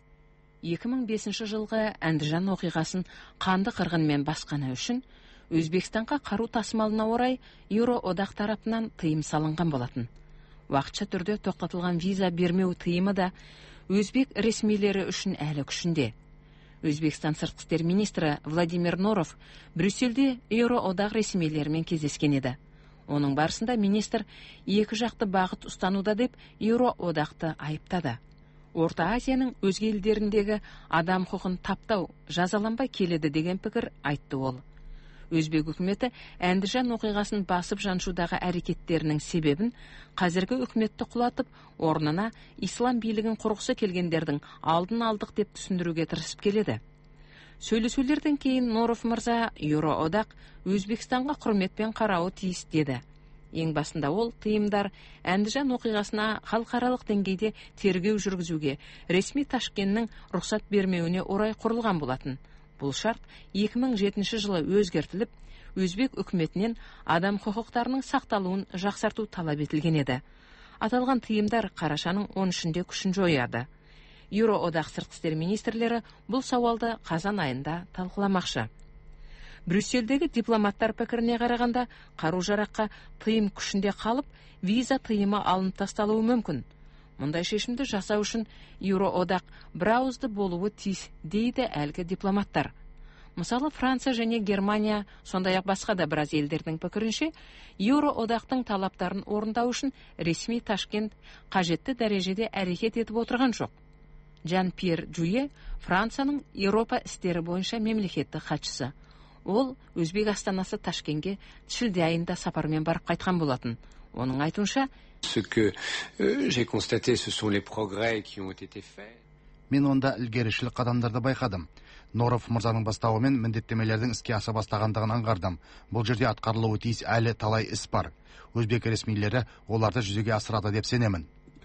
2005 жылғы Әндіжан оқиғасын қанды қырғынмен басқаны үшін Өзбекстанға қару тасымалына орай Еуроодақ тарапынан тыйым салынған болатын. Уақытша түрде тоқтатылған виза бермеу тыйымы да өзбек ресмилері үшін әлі күшінде. Өзбекстан сыртқы істер министрі Владимир Норов Брюссельде Еуроодақ ресмилерімен кездескен еді. Оның барысында министр екі жақты бағыт ұстануда деп Еуроодақты айыптады. Орта Азияның өзге елдеріндегі адам құқын таптау жазаланбай келеді деген пікір айтты ол. Өзбек үкіметі Әндіжан оқиғасын басып жаншудағы әрекеттерінің себебін қазіргі үкіметті құлатып, орнына ислам билігін құрғысы келгендердің алдын алдық деп түсіндіруге тырысып келеді. Сөйлесулерден кейін Норов мырза Еуроодақ Өзбекстанға құрметпен қарауы тиіс деді. Ең басында ол тыйымдар Әндіжан оқиғасына халықаралық деңгейде тергеу жүргізуге ресми Ташкеннің рұқсат бермеуіне орай құрылған болатын. Бұл шарт 2007 жылы өзгертіліп, өзбек үкіметінен адам құқықтарының сақталуын жақсарту талап етілген еді. Аталған тыйымдар қарашаның 13-інде күшін жояды. Еуроодақ сыртқы істер министрлері бұл сауалды қазан айында талқыламақшы. Брюссельдегі дипломаттар пікіріне қарағанда, қару-жараққа тыйым күшінде қалып, виза тыйымы алынып тасталуы мүмкін. Мұндай шешімді жасау үшін Еуроодақ бірауызды болуы тиіс дейді әлгі дипломаттар. Мысалы, Франция және Германия, сондай-ақ басқа да біраз елдердің пікірінше, Еуроодақтың талаптарын орындау үшін ресми Ташкент қажетті дәрежеде әрекет етіп отырған жоқ. Жан-Пьер Жуе Францияның Еуропа істері бойынша мемлекеттік хатшысы. Ол Өзбек астанасы Ташкентке шілде айында сапармен барып қайтқан болатын. Оның айтуынша, Ce que j'ai constaté, ce sont les progrès qui ont été faits. Мен онда ілгерішілік қадамдарды байқадым. Норов мырзаның бастауымен міндеттемелердің іске аса бастағандығын аңғардым. Бұл жерде атқарылуы тиіс әлі талай іс бар. Өзбек ресмилері оларды жүзеге асырады деп сенемін.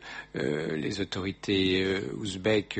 Les autorités ouzbek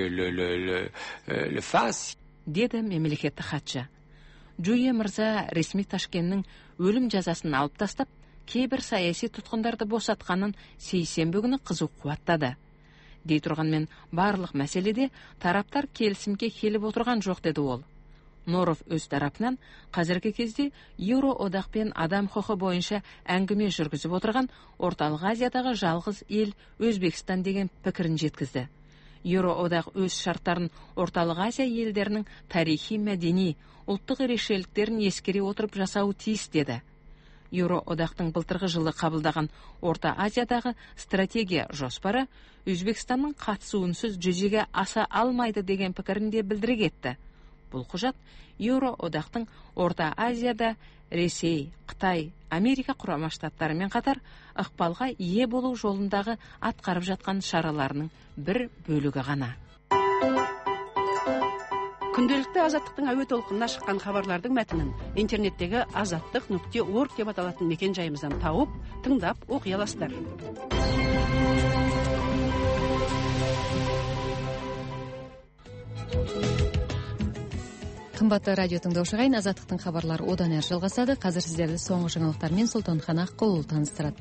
le fassent. Деді мемлекеттік хатшы. Жуе мырза ресми Ташкеннің өлім жазасын алып тастап, кейбір саяси тұтқындарды босатқанын сейсенбі күні қызу қуаттады. Дей тұрғанмен барлық мәселеде тараптар келісімге келіп отырған жоқ деді ол. Норов өз тарапынан қазіргі кезде Еуроодақ пен адам құқы бойынша әңгіме жүргізіп отырған Орталық Азиядағы жалғыз ел Өзбекстан деген пікірін жеткізді. Еуроодақ өз шарттарын Орталық Азия елдерінің тарихи, мәдени, ұлттық ерекшеліктерін ескере отырып жасауы тиіс деді. Еуроодақтың былтырғы жылы қабылдаған Орта Азиядағы стратегия жоспары Өзбекстанның қатысуынсыз жүзеге аса алмайды деген пікірін де білдіре кетті. Бұл құжат Еуроодақтың Орта Азияда Ресей, Қытай, Америка құрама штаттарымен қатар ықпалға ие болу жолындағы атқарып жатқан шараларының бір бөлігі ғана. Күнделікті азаттықтың әуе толқынына шыққан хабарлардың мәтінін интернеттегі azattik.org деп аталатын мекен жайымыздан тауып, тыңдап оқи аласыздар. Қымбатты радио тыңдаушы ағайын, азаттықтың хабарлары одан әрі жалғасады. Қазір сіздерді соңғы жаңалықтармен Сұлтанхан Аққұлұлы таныстырады.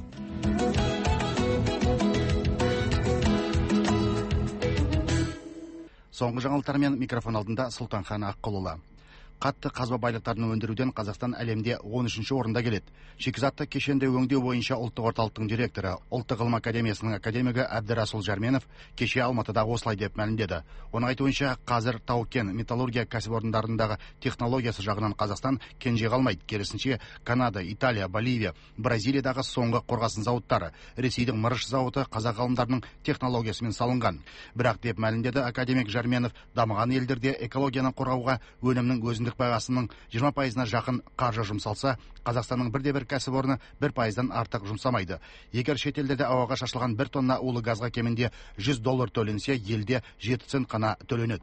Соңғы жаңалықтармен микрофон алдында Сұлтанхан Аққұлұлы. Қатты қазба байлықтарын өндіруден Қазақстан әлемде 13-ші орында келеді. Шикізатты кешенді өңдеу бойынша ұлттық орталықтың директоры, ұлттық ғылым академиясының академигі Әбдірасыл Жарменов кеше Алматыда осылай деп мәлімдеді. Оның айтуынша, қазір тау-кен металлургия кәсіпорындарындағы технологиясы жағынан Қазақстан кенже қалмайды. Керісінше, Канада, Италия, Боливия, Бразилиядағы соңғы қорғасын зауыттары, Ресейдің мырыш зауыты қазақ ғалымдарының технологиясымен салынған. Бірақ деп мәлімдеді академик Жарменов, дамыған елдерде экологияны қорғауға өнімнің өзіндік бағасының 20%-на жақын қаржы жұмсалса, Қазақстанның бірде-бір кәсіпорны 1%-дан артық жұмсамайды. Егер шетелдерде ауаға шашылған 1 тонна улы газға кемінде $100 төленсе, елде 7 цент қана төленеді.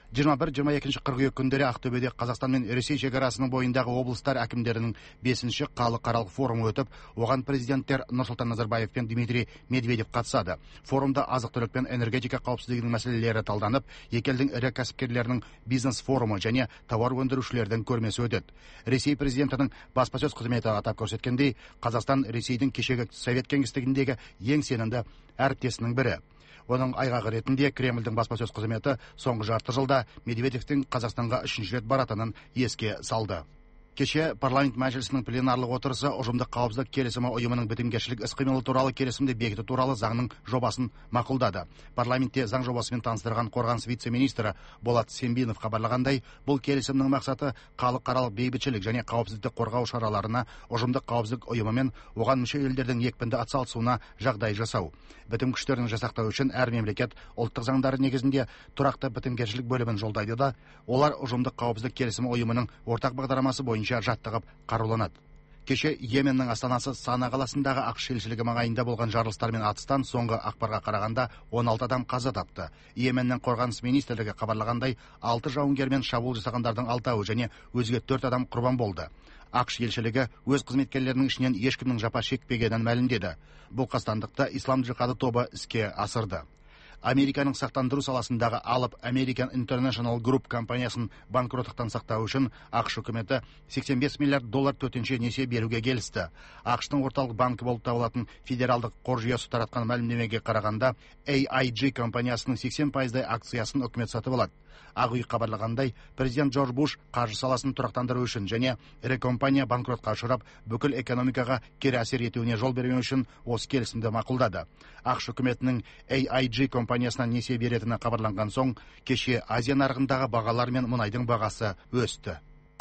21-22 қыркүйек күндері Ақтөбеде Қазақстан мен Ресей шекарасының бойындағы облыстар әкімдерінің 5-ші халықаралық форумы өтіп, оған президенттер Нұрсұлтан Назарбаев пен Дмитрий Медведев қатысады. Форумда азық-түлік пен энергетика қауіпсіздігінің мәселелері талданып, екі елдің ірі кәсіпкерлерінің бизнес форумы және тауар өндірушілердің көрмесі өтеді. Ресей президентінің баспасөз қызметі атап көрсеткендей, Қазақстан Ресейдің кешегі Совет кеңістігіндегі ең сенімді әріптесінің бірі. Оның айғағы ретінде Кремльдің баспасөз қызметі соңғы жарты жылда Медведевтің Қазақстанға 3-ші рет баратынын еске салды. Кеше парламент мәжілісінің пленарлық отырысы ұжымдық қауіпсіздік келісімі ұйымының бітімгершілік іс-қимылы туралы келісімді бекіту туралы заңның жобасын мақұлдады. Парламентте заң жобасымен таныстырған қорғаныс вице-министрі Болат Сембинов хабарлағандай, бұл келісімнің мақсаты халықаралық бейбітшілік және қауіпсіздікті қорғау шараларына ұжымдық қауіпсіздік ұйымы мен оған мүше елдердің екпінді атсалысуына жағдай жасау. Бітім күштерін жасақтау үшін әр мемлекет ұлттық заңдары негізінде тұрақты бітімгершілік бөлімін жолдайды да, олар ұжымдық қауіпсіздік келісімі ұйымының ортақ бағдарламасы бойынша жаттығып қаруланады. Кеше Йеменнің астанасы Сана қаласындағы ақш елшілігі маңайында болған жарылыстар мен атыстан соңғы ақпарға қарағанда 16 адам қаза тапты. Йеменнің қорғаныс министрлігі хабарлағандай, 6 жауынгер мен шабуыл жасағандардың 6-ы және өзге 4 адам құрбан болды. ақш елшілігі өз қызметкерлерінің ішінен ешкімнің жапа шекпегенін мәлімдеді. Бұл қастандықты ислам джихады тобы іске асырды. Американың сақтандыру саласындағы алып American International Group компаниясын банкроттықтан сақтау үшін ақш үкіметі $85 миллиард төтенше несие беруге келісті. ақштың орталық банкі болып табылатын федералдық қор жүйесі таратқан мәлімдемеге қарағанда, AIG компаниясының 80%-дай акциясын үкімет сатып алады. Ақ үй хабарлағандай, президент Джордж Буш қаржы саласын тұрақтандыру үшін және ірі компания банкротқа ұшырап, бүкіл экономикаға кері әсер етуіне жол бермеу үшін осы келісімді мақұлдады. ақш үкіметінің AIG компаниясынан несие беретіні хабарланған соң, кеше Азия нарығындағы бағалар мен мұнайдың бағасы өсті.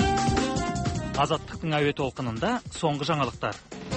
Азаттықтың әуе толқынында соңғы жаңалықтар.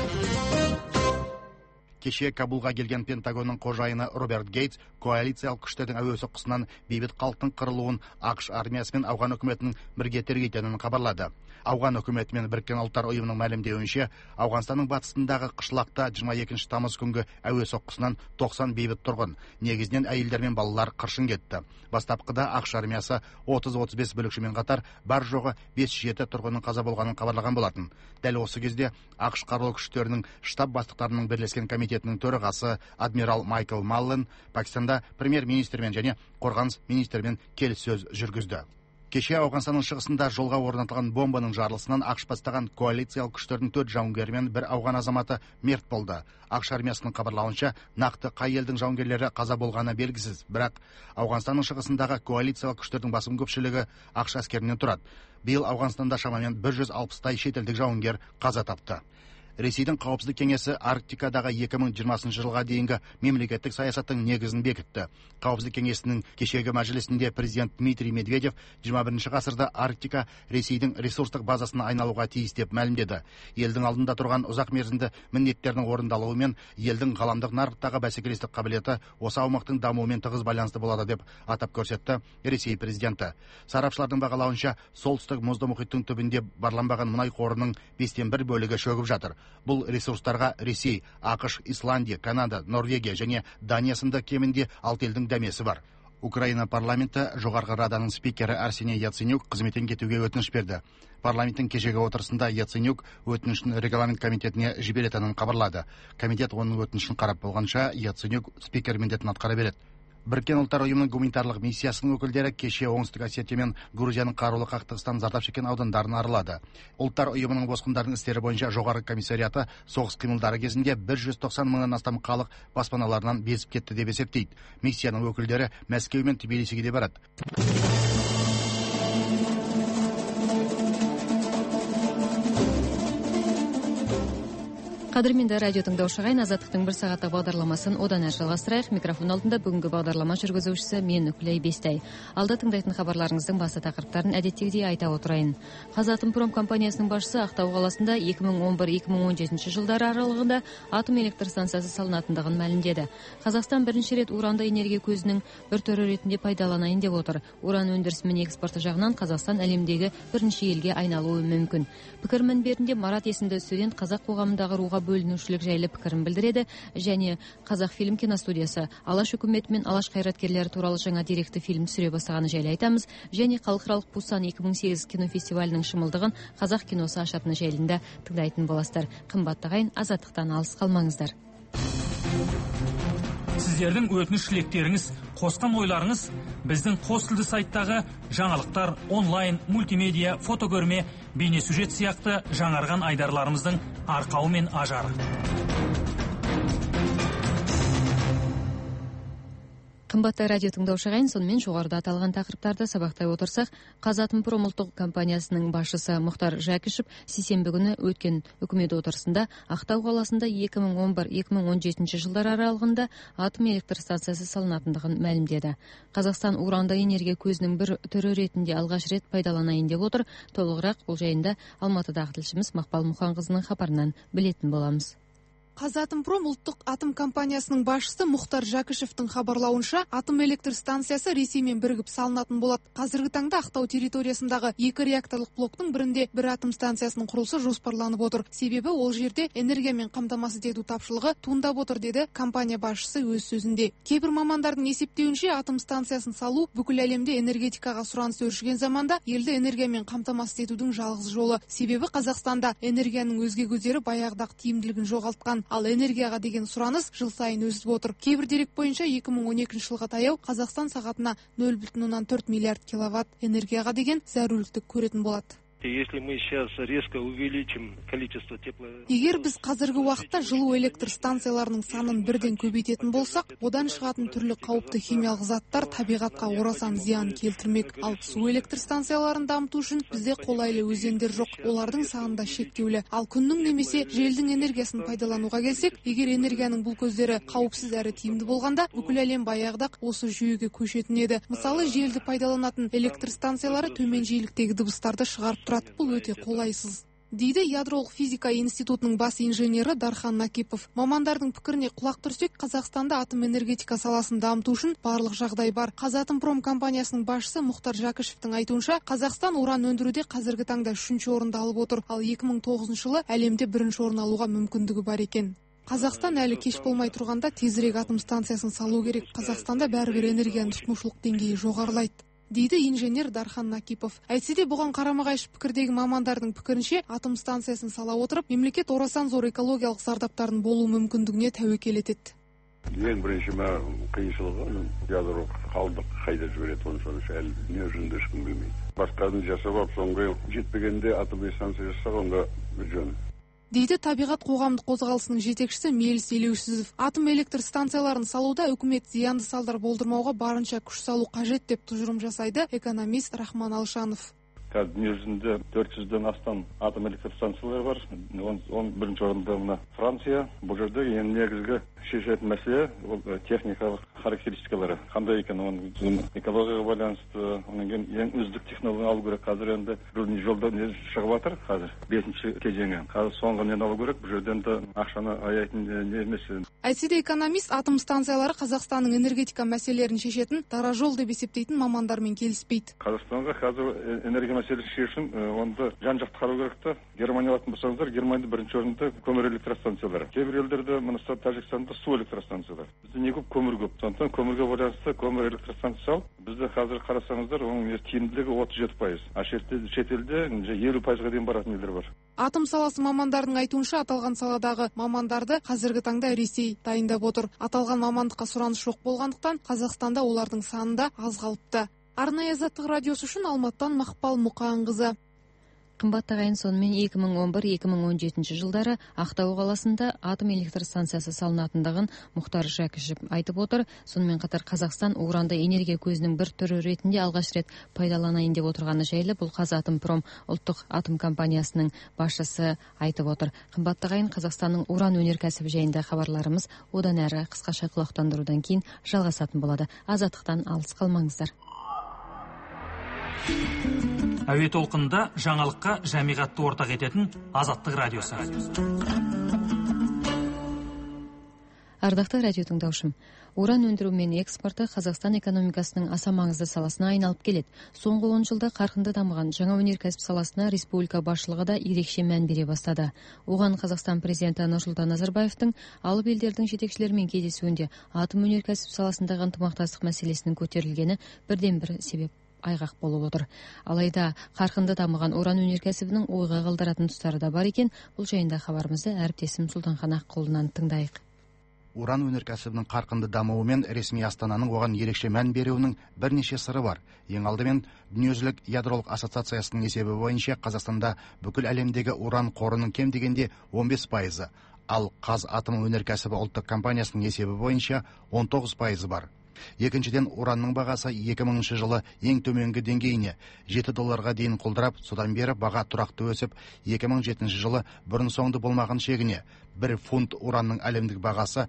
Кеше Кабулға келген Пентагонның қожайыны Роберт Гейтс коалициялық күштердің әуе соққысынан бейбіт халықтың қырылуын ақш армиясы мен ауған үкіметінің бірге тергейтінін хабарлады. Ауған үкіметі мен Біріккен ұлттар ұйымының мәлімдеуінше, Ауғанстанның батысындағы қышлақта 22 тамыз күнгі әуе соққысынан 90 бейбіт тұрғын, негізінен әйелдер мен балалар қыршын кетті. Бастапқыда ақш армиясы 30-35 бүлікшімен қатар бар жоғы 5-7 тұрғынның қаза болғанын хабарлаған болатын. Дәл осы кезде ақш қарулы күштерінің штаб бастықтарының бірлескен комитетінің төрағасы адмирал Майкл Маллен Пакистанда премьер-министрмен және қорғаныс министрмен келіссөз жүргізді. Кеше Ауғанстанның шығысында жолға орнатылған бомбаның жарылысынан ақш бастаған коалициялық күштердің 4 жауынгері мен 1 ауған азаматы мерт болды. ақш армиясының хабарлауынша, нақты қай елдің жауынгерлері қаза болғаны белгісіз, бірақ Ауғанстанның шығысындағы коалициялық күштердің басым көпшілігі ақш әскерінен тұрады. Биыл Ауғанстанда шамамен 160-тай шетелдік жауынгер қаза тапты. Ресейдің қауіпсіздік кеңесі Арктикадағы 2020 жылға дейінгі мемлекеттік саясаттың негізін бекітті. Қауіпсіздік кеңесінің кешегі мәжілісінде президент Дмитрий Медведев 21 ғасырда Арктика Ресейдің ресурстық базасына айналуға тиіс деп мәлімдеді. Елдің алдында тұрған ұзақ мерзімді міндеттердің орындалуы мен елдің ғаламдық нарықтағы бәсекелестік қабілеті осы аумақтың дамуымен тығыз байланысты болады деп атап көрсетті Ресей президенті. Сарапшылардың бағалауынша, солтүстік мұзды мұхиттың түбінде барланбаған мұнай қорының 5/1 бөлігі шөгіп жатыр. Бұл ресурстарға Ресей, ақш, Исландия, Канада, Норвегия және Дания сынды кемінде 6 елдің дәмесі бар. Украина парламенті жоғарғы раданың спикері Арсений Яценюк қызметтен кетуге өтініш берді. Парламенттің кешегі отырысында Яценюк өтінішін регламент комитетіне жіберетінін хабарлады. Комитет оның өтінішін қарап болғанша Яценюк спикер міндетін атқара береді. Біріккен ұлттар ұйымының гуманитарлық миссиясының өкілдері кеше Оңтүстік Осетия мен Грузияның қарулы қақтығыстан зардап шеккен аудандарын аралады. Ұлттар ұйымының босқындардың істері бойынша жоғары комиссариаты соғыс қимылдары кезінде 190 мыңнан астам халық баспаналарынан безіп кетті деп есептейді. Миссияның өкілдері Мәскеу мен Тбилисиге де барады. Қадірменді радио тыңдаушы ағайын, Азаттықтың бір сағаттық бағдарламасын одан әрі жалғастырайық. Микрофон алдында бүгінгі бағдарлама жүргізушісі мен Үкілей Бестай. Алда тыңдайтын хабарларыңыздың басты тақырыптарын әдеттегідей айта отырайын. Қазатомпром компаниясының басшысы Ақтау қаласында 2011-2017 жылдары аралығында атом электр станциясы салынатындығын мәлімдеді. Қазақстан бірінші рет уранды энергия көзінің бір түрі ретінде пайдаланайын деп отыр. Уран өндірісі мен экспорты жағынан Қазақстан әлемдегі бірінші елге айналуы мүмкін. Пікір мінберінде Марат есімді студент қазақ қоғамындағы руға бөлінушілік жайлы пікірін білдіреді, және Қазақфильм киностудиясы Алаш үкіметі мен Алаш қайраткерлері туралы жаңа деректі фильм түсіре бастағаны жайлы айтамыз, және халықаралық Пусан 2008 кинофестивалінің шымылдығын қазақ киносы ашатыны жайлында тыңдайтын боласыздар. Қымбатты ағайын, Азаттықтан алыс қалмаңыздар. Сіздердің өтініш тілектеріңіз, қосқан ойларыңыз біздің қос тілді сайттағы жаңалықтар, онлайн, мультимедиа, фотокөрме, бейнесюжет сияқты жаңарған айдарларымыздың арқауы мен ажары. Қымбатты радио тыңдаушы ағайын, сонымен жоғарыда аталған тақырыптарды сабақтай отырсақ, Қазатомпром ұлттық компаниясының басшысы Мұхтар Жәкішев сейсенбі күні өткен үкімет отырысында Ақтау қаласында 2011-2017 жылдар аралығында атом электр станциясы салынатындығын мәлімдеді. Қазақстан уранды энергия көзінің бір түрі ретінде алғаш рет пайдаланайын деп отыр. Толығырақ бұл жайында Алматыдағы тілшіміз Мақпал Мұханқызының хабарынан білетін боламыз. Қазатомпром ұлттық атом компаниясының басшысы Мұхтар Жәкішевтің хабарлауынша, атом электр станциясы Ресеймен бірігіп салынатын болады. Қазіргі таңда Ақтау территориясындағы 2 реакторлық блоктың бірінде бір атом станциясының құрылысы жоспарланып отыр. Себебі ол жерде энергиямен қамтамасыз ету тапшылығы туындап отыр, деді компания басшысы өз сөзінде. Кейбір мамандардың есептеуінше, атом станциясын салу бүкіл әлемде энергетикаға сұраныс өршіген заманда елді энергиямен қамтамасыз етудің жалғыз жолы. Себебі Қазақстанда энергияның өзге көздері баяғыдағы тиімділігін жоғалтқан. Ал энергияға деген сұраныс жыл сайын өсіп отыр. Кейбір дерек бойынша 2012 жылға таяу Қазақстан сағатына 0,4 миллиард киловатт энергияға деген зәруліктік көретін болады. Если мы сейчас резко увеличим количество тепло... Егер біз қазіргі уақытта жылу электр станцияларының санын бірден көбейтетін болсақ, одан шығатын түрлі қауіпті химиялық заттар табиғатқа орасан зиян келтірмек. Ал су электр станцияларын дамыту үшін бізде қолайлы өзендер жоқ, олардың санында шектеулі. Ал күннің немесе желдің энергиясын пайдалануға келсек, егер энергияның бұл көздері қауіпсіз әрі тиімді болғанда, бүкіл әлем баяғыда осы жүйеге көшетін еді. Мысалы, желді пайдаланатын электр станциялары төмен жиіліктегі дыбыстарды шығарып тұрады. Бұл өте қолайсыз, дейді ядролық физика институтының бас инженері Дархан Накипов. Мамандардың пікіріне құлақ түрсек, Қазақстанда атом энергетика саласын дамыту үшін барлық жағдай бар. Қазатомпром компаниясының басшысы Мұхтар Жәкішевтің айтуынша, Қазақстан уран өндіруде қазіргі таңда 3-ші орынды алып отыр, ал 2009 жылы әлемде 1-ші орын алуға мүмкіндігі бар екен. Қазақстан әлі кеш болмай тұрғанда тезірек атом станциясын салу керек. Қазақстанда бәрібір энергияның тұтынушылық деңгейі жоғарылайды, дейді инженер Дархан Накипов. Әйтсе де бұған қарама-қайшы пікірдегі мамандардың пікірінше, атом станциясын сала отырып, мемлекет орасан зор экологиялық зардаптарын болу мүмкіндігіне тәуекел етеді. Ең бірінші қиыншылығы ядролық қалдық қайда жібереді, оны әлі не жөнінде ешкім білмейді. Басқасын жасап алып, соңғы жетпегенде атом станция жасағанда бір жөн, дейді табиғат қоғамдық қозғалысының жетекшісі Мелис Елеусізов. Атом электр станцияларын салуда үкімет зиянды салдар болдырмауға барынша күш салу қажет деп тұжырым жасайды экономист Рахман Алшанов. Қазір дүниежүзінде 400-ден астам атом электростанциялары бар. Он бірінші орында мына Франция. Бұл жерде ең негізгі шешетін мәселе ол техникалық характеристикалары. Қандай екен оның экологияға байланысты, оның ең үздік технология алу керек. Қазір енді бірінші жолда не шығып жатыр қазір 5-ші кезеңі. Қазір соңғы нені алу керек. Бұл жерден де ақшаны аяйтын не емес. Әйтсе де экономист атом станциялары Қазақстанның энергетика мәселелерін шешетін дара жол деп есептейтін мамандармен келіспейді. Қазақстанға қазір энергия мәселесі шешін, онда жан-жақты қарау керек та. Германия алатын болсаңыздар, Германияда бірінші орында көмір электростанциялары. Кейбір елдерде, мынасы Тәжікстанда су электростанциялары. Бізде не көп, көмір көп. Сондықтан көмірге байланысты көмір электростанция алып, бізде қазір қарасаңыздар, оның тиімділігі 37%. А шетелде 50%-ға дейін баратын елдер бар. Атом саласы мамандардың айтуынша, аталған саладағы мамандарды қазіргі таңда Ресей дайындап отыр. Аталған мамандыққа сұраныс жоқ болғандықтан, Қазақстанда олардың санында аз қалыпты. Арнайы Азаттық радиосы үшін Алматыдан Мақпал Мұқанқызы. Қымбатты ағайын, сонымен 2011-2017 жылдары Ақтау қаласында атом электр станциясы салынатындығын Мұхтар Жәкішев айтып отыр. Сонымен қатар Қазақстан уранды энергия көзінің бір түрі ретінде алғаш рет пайдаланайын деп отырғаны жайлы бұл Қазатомпром ұлттық атом компаниясының басшысы айтып отыр. Қымбатты ағайын, Қазақстанның уран өнеркәсібі жайында хабарларымыз одан әрі қысқаша құлақтандырудан кейін жалғасатын болады. Азаттықтан алыс қалмаңыздар. Әуе толқынында жаңалыққа жамиғатты ортақ ететін Азаттық радиосы. Ардақты радио тыңдаушым, уран өндіру мен экспорты Қазақстан экономикасының аса маңызды саласына айналып келеді. Соңғы 10 жылда қарқынды дамыған жаңа өнеркәсіп саласына республика басшылығы да ерекше мән бере бастады. Оған Қазақстан президенті Нұрсұлтан Назарбаевтың алып елдердің жетекшілерімен кездесуінде атом өнеркәсіп саласындағы ынтымақтастық мәселесінің көтерілгені бірден бір себеп айғақ болып отыр. Алайда қарқынды дамыған уран өнеркәсібінің ойға қалдыратын тұстары да бар екен. Бұл жайында хабарымызды әріптесім Сұлтанхан Аққұлынан тыңдайық. Уран өнеркәсібінің қарқынды дамуы мен ресми Астананың оған ерекше мән беруінің бірнеше сыры бар. Ең алдымен Дүниежүзілік ядролық ассоциациясының есебі бойынша Қазақстанда бүкіл әлемдегі уран қорының кем дегенде 15%, ал Қазатом өнеркәсібі ұлттық компаниясының есебі бойынша 19% бар. Екіншіден, уранның бағасы 2000 жылы ең төменгі деңгейіне $7 дейін құлдырап, содан бері баға тұрақты өсіп, 2007 жылы бұрын соңды болмаған шегіне 1 фунт уранның әлемдік бағасы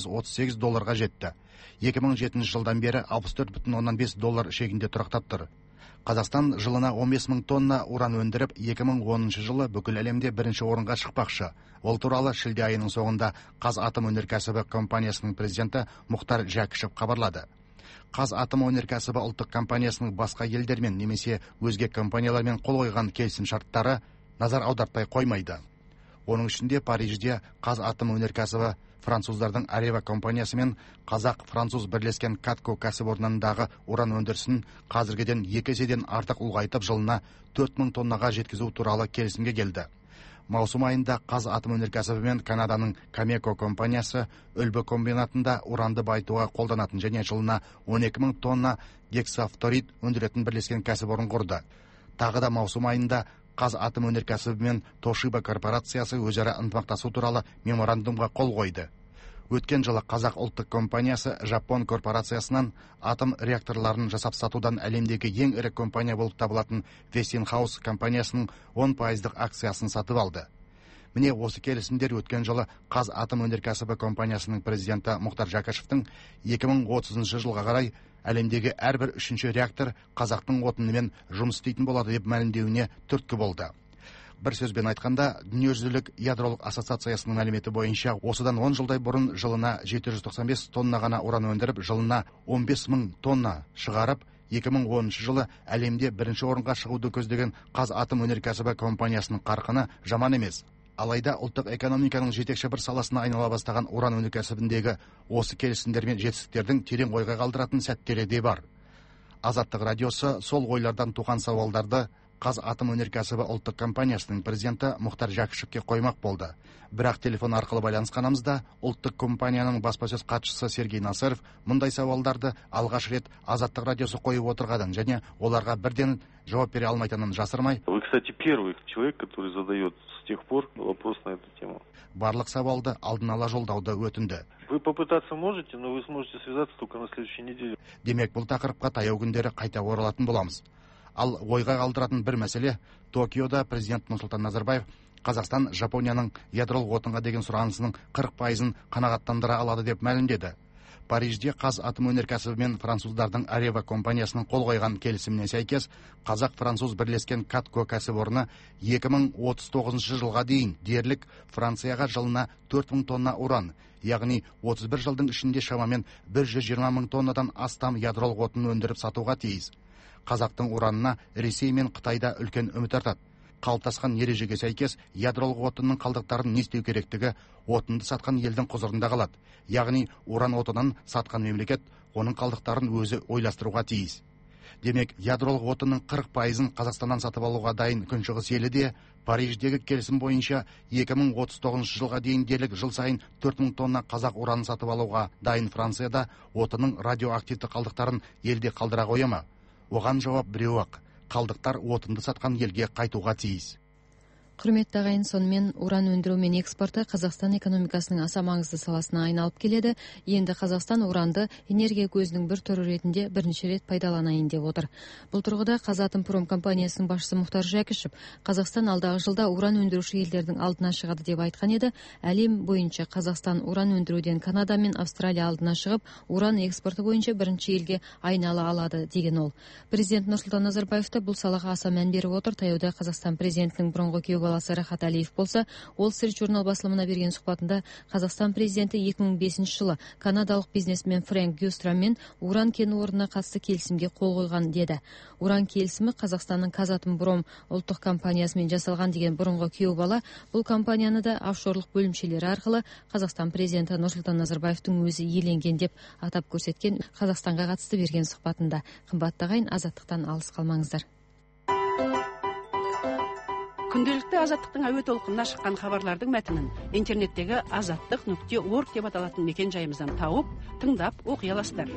$138 жетті. 2007 жылдан бері $64,5 шегінде тұрақтап тұр. Қазақстан жылына 15.000 тонна уран өндіріп, 2010 жылы бүкіл әлемде бірінші орынға шықпақшы. Ол туралы шілде айының соңында Қазатом өнеркәсібі компаниясының президенті Мұхтар Жәкішев хабарлады. Қазатом өнеркәсібі ұлттық компаниясының басқа елдермен немесе өзге компаниялармен қол қойған келісім шарттары назар аудартпай қоймайды. Оның ішінде Парижде Қазатом өнеркәсібі француздардың Арева компаниясы мен қазақ-француз бірлескен Катко кәсіпорнындағы уран өндірісін қазіргіден 2 еседен артық ұлғайтып жылына 4000 тоннаға жеткізу туралы келісімге келді. Маусым айында Қазатом өнеркәсібі мен Канаданың Камеко компаниясы үлбі комбинатында уранды байытуға қолданатын және жылына 12.000 тонна гексафторид өндіретін бірлескен кәсіпорын құрды. Тағы да маусым айында Қазатом өнеркәсібі мен Тошиба корпорациясы өзара ынтымақтасу туралы меморандумға қол қойды. Өткен жылы Қазақ ұлттық компаниясы Жапон корпорациясынан атом реакторларын жасап сатудан әлемдегі ең ірі компания болып табылатын Westinghouse компаниясының 10% акциясын сатып алды. Міне осы келісімдер өткен жылы Қазатом өнеркәсібі компаниясының президенті Мұхтар Жәкішевтің 2030 жылға қарай әлемдегі әрбір 3-ші реактор қазақтың отынымен жұмыс істейтін болады деп мәлімдеуіне түрткі болды. Бір сөзбен айтқанда, Дүниежүзілік ядролық ассоциациясының мәліметі бойынша осыдан 10 жылдай бұрын жылына 795 тонна ғана уран өндіріп, жылына 15.000 тонна шығарып, 2010 жылы әлемде бірінші орынға шығуды көздеген Қазатом өнеркәсібі компаниясының қарқыны жаман емес. Алайда ұлттық экономиканың жетекші бір саласына айнала бастаған уран өнеркәсібіндегі осы келісімдер мен жетістіктердің терең ойға қалдыратын сәттері де бар. Азаттық радиосы сол ойлардан туған сауалдарды Қазатом өнеркәсібі ұлттық компаниясының президенті Мұхтар Жәкішевке қоймақ болды. Бірақ телефон арқылы байланысқанымызда ұлттық компанияның баспасөз хатшысы Сергей Насыров мұндай сауалдарды алғаш рет Азаттық радиосы қойып отырғанын және оларға бірден жауап бере алмайтынын жасырмай. Вы, кстати, первый человек, который задает с тех пор вопрос на эту тему. Барлық сауалды алдын ала жолдауды өтінді. Вы попытаться можете, но вы сможете связаться только на следующей неделе. Демек, бұл тақырыпқа таяу күндері қайта оралатын боламыз. Ал ойға қалдыратын бір мәселе, Токиода президент Нұрсұлтан Назарбаев Қазақстан Жапонияның ядролық отынға деген сұранысының 40%-ын қанағаттандыра алады деп мәлімдеді. Парижде Қазатомөнеркәсібі мен француздардың Арева компаниясының қол қойған келісіміне сәйкес, Қазақ-француз бірлескен Катко кәсіпорны 2039 жылға дейін дерлік Францияға жылына 4000 тонна уран, яғни 31 жылдың ішінде шамамен 120 мың тоннадан астам ядролық отын өндіріп сатуға тиіс. Қазақтың уранына Ресей мен Қытайда үлкен үміт артады. Қалыптасқан ережеге сәйкес, ядролық отынның қалдықтарын не істеу керектігі отынды сатқан елдің құзырында қалады. Яғни уран отынын сатқан мемлекет оның қалдықтарын өзі ойластыруға тиіс. Демек, ядролық отынның 40%-ын Қазақстаннан сатып алуға дайын Күншығыс елі де Париждегі келісім бойынша 2039 жылға дейін дерлік жыл сайын 4000 тонна қазақ уранын сатып алуға дайын Францияда отынның радиоактивті қалдықтарын елде қалдыра қоя ма? Оған жауап біреу-ақ. Қалдықтар отынды сатқан елге қайтуға тиіс. Құрметті ағайын, сонымен уран өндіру мен экспорты Қазақстан экономикасының аса маңызды саласына айналып келеді. Енді Қазақстан уранды энергия көзінің бір түрі ретінде бірінші рет пайдаланайын деп отыр. Бұл тұрғыда Қазатомпром компаниясының басшысы Мұхтар Жәкішев Қазақстан алдағы жылда уран өндіруші елдердің алдына шығады деп айтқан еді. Әлем бойынша Қазақстан уран өндіруден Канада мен Австралия алдына шығып, уран экспорты бойынша бірінші елге айнала алады деген ол. Президент Нұрсұлтан Назарбаев та бұл салаға аса мән беріп отыр. Таяуда Қазақстан президентінің бұрынғы күйеу баласы Рахат Әлиев болса, Wall Street журнал басылымына берген сұхбатында Қазақстан президенті 2005 жылы канадалық бизнесмен Фрэнк Гюстрамен уран кен орнына қатысты келісімге қол қойған деді. Уран келісімі Қазақстанның Қазатомпром ұлттық компаниясымен жасалған деген бұрынғы күйеу бала бұл компанияны да офшорлық бөлімшелері арқылы Қазақстан президенті Нұрсұлтан Назарбаевтың өзі иеленген деп атап көрсеткен Қазақстанға қатысты берген сұхбатында. Қымбатты ағайын, азаттықтан алыс қалмаңыздар. Күнделікті азаттықтың әуе толқынына шыққан хабарлардың мәтінін интернеттегі azattik.org деп аталатын мекен жайымыздан тауып, тыңдап оқи аласыздар.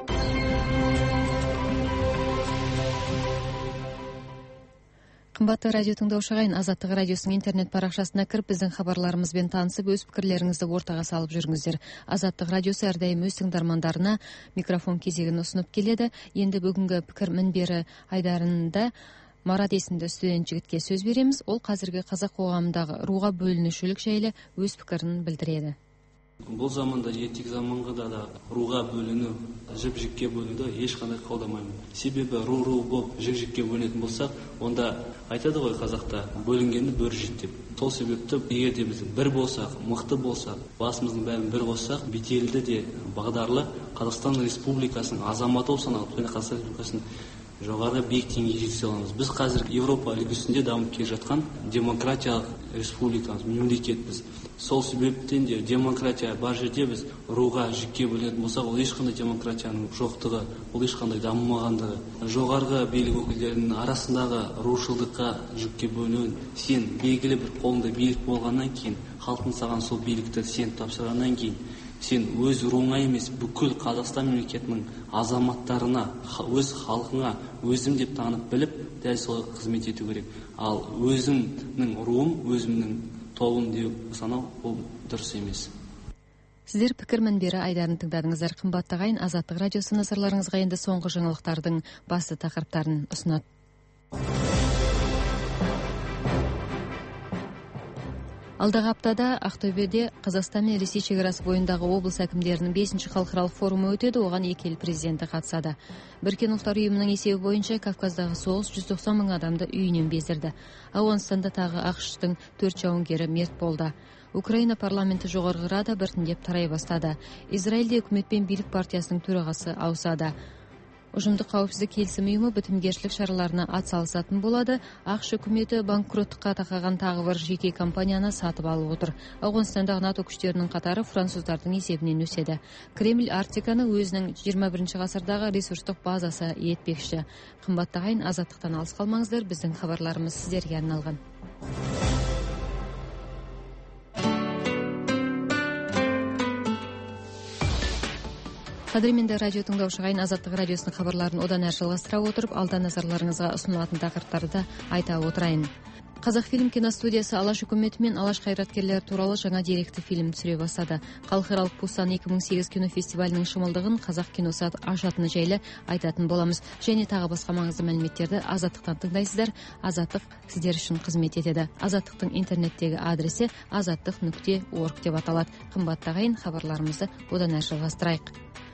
Қымбатты радио тыңдаушы ағайын, Азаттық радиосының интернет парақшасына кіріп, біздің хабарларымызбен танысып, өз пікірлеріңізді ортаға салып жүріңіздер. Азаттық радиосы әрдайым өз тыңдармандарына микрофон кезегін ұсынып келеді. Енді бүгінгі пікір мінбері айдарында Марат есімді студент жігітке сөз береміз. Ол қазіргі қазақ қоғамындағы руға бөлінушілік жайлы өз пікірін білдіреді. Бұл заманда, ертек заманға да руға бөліну, жіп-жікке бөлінуді ешқандай қолдамаймын. Себебі ру болып жік-жікке бөлінетін болсақ, онда айтады ғой қазақта, бөлінгенді бөрі жейді деп. Сол себепті егер де біз бір болсақ, мықты болсақ, басымыздың бәрін бір қоссақ, беделді де бағдарлы Қазақстан Республикасының азаматы саналып, Қазақстан Республикасының жоғары биік деңгейге жете аламыз. Біз қазір Европа үлгісінде дамып келе жатқан демократиялық республикамыз, мемлекетпіз. Сол себептен де демократия бар жерде біз руға жікке бөлінетін болсақ, ол ешқандай демократияның жоқтығы, ол ешқандай дамымағандығы. Жоғарғы билік өкілдерінің арасындағы рушылдыққа жікке бөлінуін сен белгілі бір қолыңда билік болғаннан кейін, халықтың саған сол билікті сен тапсырғаннан кейін, сен өз руыңа емес, бүкіл Қазақстан мемлекетінің азаматтарына, өз халқыңа өзім деп танып біліп, дәл солай қызмет ету керек. Ал өзімнің руым, өзімнің тобым деп санау ол дұрыс емес. Сіздер пікір мінбері айдарын тыңдадыңыздар. Қымбатты ағайын, Азаттық радиосы назарларыңызға енді соңғы жаңалықтардың басты тақырыптарын ұсынады. Алдағы аптада Ақтөбеде Қазақстан мен Ресей шекарасы бойындағы облыс әкімдерінің 5-ші халықаралық форумы өтеді. Оған екі ел президенті қатысады. Біріккен ұлттар ұйымының есебі бойынша Кавказдағы соғыс 190 мың адамды үйінен бездірді. Ауғанстанда тағы ақш-тың 4 жауынгері мерт болды. Украина парламенті жоғарғы рада біртіндеп тарай бастады. Израильде үкімет пен билік партиясының төрағасы ауысады. Ұжымдық қауіпсіздік келісім ұйымы бітімгершілік шараларына атсалысатын болады. ақш үкіметі банкроттыққа тақаған тағы бір жеке компанияны сатып алып отыр. Ауғанстандағы НАТО күштерінің қатары француздардың есебінен өседі. Кремль Арктиканы өзінің 21 ғасырдағы ресурстық базасы етпекші. Қымбатты ағайын, азаттықтан алыс қалмаңыздар, біздің хабарларымыз сіздерге арналған. Қадірменді радио тыңдаушы ағайын, Азаттық радиосының хабарларын одан әрі жалғастыра отырып, алда назарларыңызға ұсынылатын тақырыптарды айта отырайын. Қазақфильм киностудиясы Алаш үкіметі мен Алаш қайраткерлері туралы жаңа деректі фильм түсіре бастады. Халықаралық Пусан 2008 кинофестивалінің шымылдығын қазақ киносы ашатыны жайлы айтатын боламыз. Және тағы басқа маңызды мәліметтерді Азаттықтан тыңдайсыздар. Азаттық сіздер үшін қызмет етеді. Азаттықтың интернеттегі адресі azаттық.org деп аталады. Қымбатты ағайын, хабарларымызды одан әрі жалғастырайық.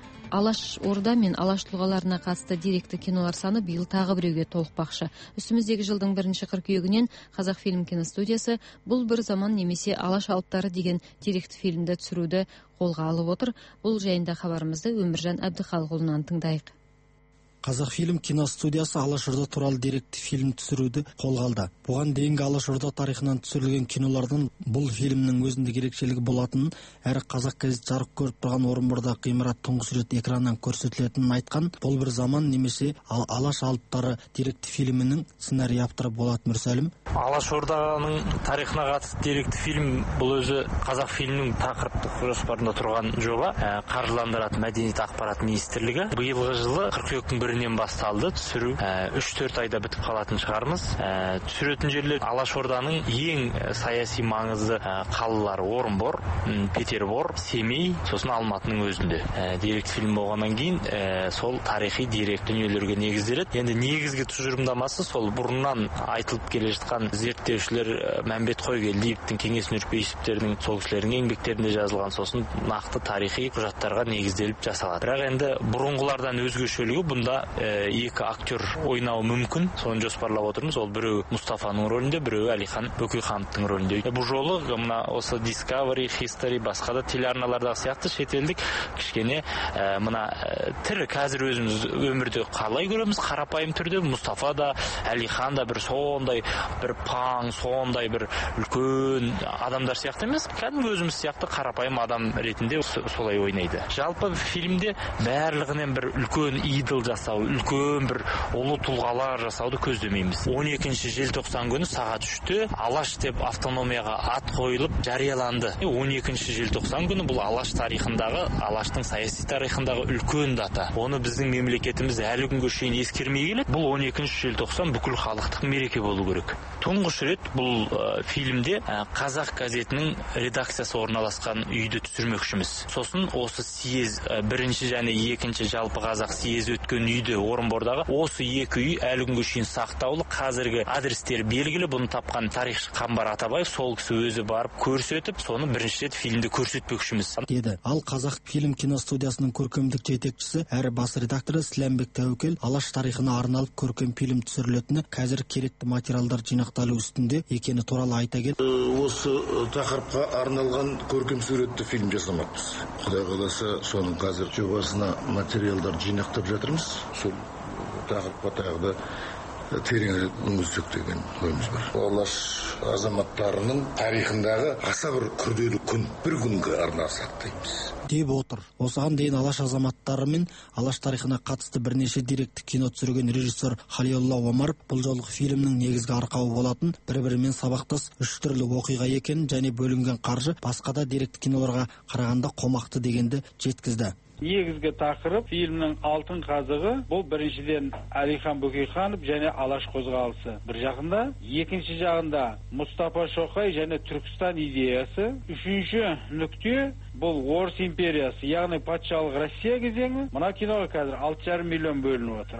Алаш Орда мен Алаш тұлғаларына қатысты деректі кинолар саны биыл тағы біреуге толықпақшы. Үстіміздегі жылдың 1 қыркүйегінен Қазақфильм киностудиясы бұл бір заман немесе Алаш алыптары деген деректі фильмді түсіруді қолға алып отыр. Бұл жайында хабарымызды Өміржан Әбдіхалықұлынан тыңдайық. Қазақфильм киностудиясы Алашорда туралы деректі фильм түсіруді қолға алды. Бұған дейінгі Алашорда тарихынан түсірілген кинолардан бұл фильмнің өзіндік ерекшелігі болатынын, әрі қазақ газет жарық көріп тұрған Орынбордағы ғимарат тұңғыш рет экраннан көрсетілетінін айтқан. Бұл бір заман немесе Алаш алыптары деректі фильмінің сценарий авторы Болат Мүрсәлім. Алашорданың тарихына қатысты деректі фильм бұл өзі Қазақфильмнің тақырыптық жоспарында тұрған жоба. Қаржыландыратын Мәдениет ақпарат министрлігі биылғы жылы қыркүйектің бірінен басталды түсіру. 3-4 айда бітіп қалатын шығармыз. Түсіретін жерлер Алашорданың ең саяси маңызды қалалары Орынбор, Петербор, Семей, сосын Алматының өзінде. Деректі фильм болғаннан кейін сол тарихи деректі дүниелерге негізделеді. Енді негізгі тұжырымдамасы сол бұрыннан айтылып келе жатқан зерттеушілер Мәмбет Қойгелдиевтің, Кеңес Нұрпейісовтердің, сол кісілердің еңбектерінде жазылған, сосын нақты тарихи құжаттарға негізделіп жасалады. Бірақ енді бұрынғылардан өзгешелігі бұнда екі актер ойнауы мүмкін. Соны жоспарлап отырмыз. Ол біреу Мұстафаның рөлінде, біреу Әлихан Бөкейхановтың рөлінде. Бұл жолы мына осы Discovery, History, басқа да телеарналардағы сияқты шетелдік кішкене мына тірі қазір өзіміз өмірде қалай көреміз, қарапайым түрде Мұстафа да, Әлихан да бір сондай бір паң, сондай бір үлкен адамдар сияқты емес, кәдімгі өзіміз сияқты қарапайым адам ретінде солай ойнайды. Жалпы фильмде барлығынан бір үлкен идол жасау, үлкен бір ұлы тұлғалар жасауды көздемейміз. 12 желтоқсан күні сағат 3-те Алаш деп автономияға ат қойылып жарияланды. 12 желтоқсан күні бұл Алаш тарихындағы, Алаштың саяси тарихындағы үлкен дата. Оны біздің мемлекетіміз әлі күнге шейін ескермей келеді. Бұл 12 желтоқсан бүкіл халықтық мереке болу керек. Тұңғыш рет бұл фильмде Қазақ газетінің редакциясы орналасқан үйді түсірмекшіміз. Сосын осы съез, бірінші және екінші жалпы қазақ съезі өткен үйді, Орынбордағы осы екі үй әлі күнге шейін сақтаулы. Қазіргі адрестері белгілі. Бұны тапқан тарихшы Қамбар Атабаев сол кісі өзі барып көрсетіп, соны бірінші рет фильмде көрсетпекшіміз деді. Ал Қазақфильм киностудиясының көркемдік жетекшісі әрі бас редакторы Сіләмбек Тәуекел Алаш тарихына арналып көркем фильм түсірілетіні, қазір керекті материалдар жинақталу үстінде екені туралы айта келіп, осы тақырыпқа арналған көркем суретті фильм жасамақпыз. Құдай қаласа соның қазір жобасына материалдар жинақтап жатырмыз. Сол тақырыпқа тағы да тереңірек үңілсек деген ойымыз бар. Алаш азаматтарының тарихындағы аса бір күрделі күн, бір күнге арнасақ дейміз деп отыр. Осыған дейін Алаш азаматтары мен Алаш тарихына қатысты бірнеше деректі кино түсірген режиссер Халиолла Омаров бұл жолғы фильмнің негізгі арқауы болатын бір-бірімен сабақтас 3 түрлі оқиға екенін және бөлінген қаржы басқа да деректі киноларға қарағанда қомақты дегенді жеткізді. Негізгі тақырып фильмнің алтын қазығы бұл біріншіден Әлихан Бөкейханов және Алаш қозғалысы бір жағында, екінші жағында Мұстафа Шоқай және Түркістан идеясы, үшінші нүкте бұл Орыс империясы, яғни патшалық Россия кезеңі. Мына киноға қазір 6,5 миллион бөлініп отыр,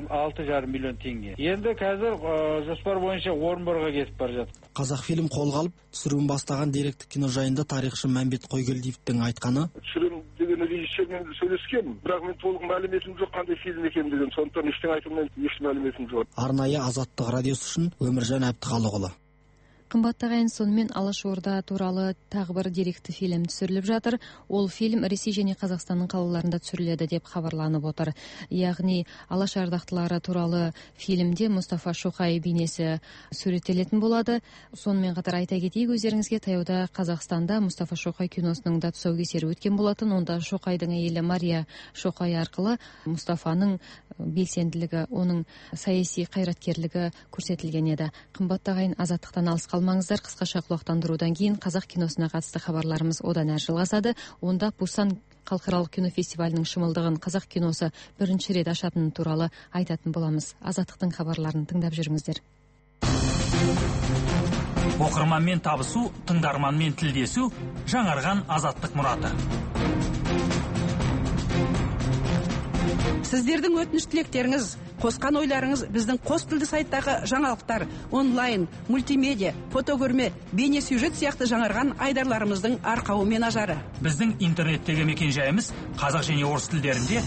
6,5 миллион теңге. Енді қазір жоспар бойынша Орынборға кетіп бара жатыр. Қазақфильм қолға алып түсіруін бастаған деректі кино жайында тарихшы Мәмбет Қойгелдиевтің айтқаны: түсірем деген режиссермен сөйлескенмін, бірақ мен толық мәліметім жоқ қандай фильм екендігін, сондықтан ештеңе айта алмаймын, еш мәліметім жоқ. Арнайы Азаттық радиосы үшін Өміржан Әбдіхалықұлы. Қымбатты ағайын, сонымен Алашорда туралы тағы бір деректі фильм түсіріліп жатыр. Ол фильм Ресей және Қазақстанның қалаларында түсіріледі деп хабарланып отыр. Яғни Алаш ардақтылары туралы фильмде Мұстафа Шоқай бейнесі суреттелетін болады. Сонымен қатар айта кетейік өздеріңізге, таяуда Қазақстанда Мұстафа Шоқай киносының да тұсаукесері өткен болатын. Онда Шоқайдың әйелі Мария Шоқай арқылы Мұстафаның белсенділігі, оның саяси қайраткерлігі көрсетілген еді. Қымбатты ағайын, Азаттықтан алыс қалмаңыздар. Қысқаша құлақтандырудан кейін қазақ киносына қатысты хабарларымыз одан әрі жалғасады. Онда Пусан халықаралық кинофестивалінің шымылдығын қазақ киносы бірінші рет ашатыны туралы айтатын боламыз. Азаттықтың хабарларын тыңдап жүріңіздер. Оқырманмен табысу, тыңдарманмен тілдесу, жаңарған азаттық мұраты. Сіздердің өтініш тілектеріңіз, қосқан ойларыңыз біздің қос тілді сайттағы жаңалықтар, онлайн, мультимедиа, фотокөрме, бейне сюжет сияқты жаңарған айдарларымыздың арқауы мен ажары. Біздің интернеттегі мекенжайымыз қазақ және орыс тілдерінде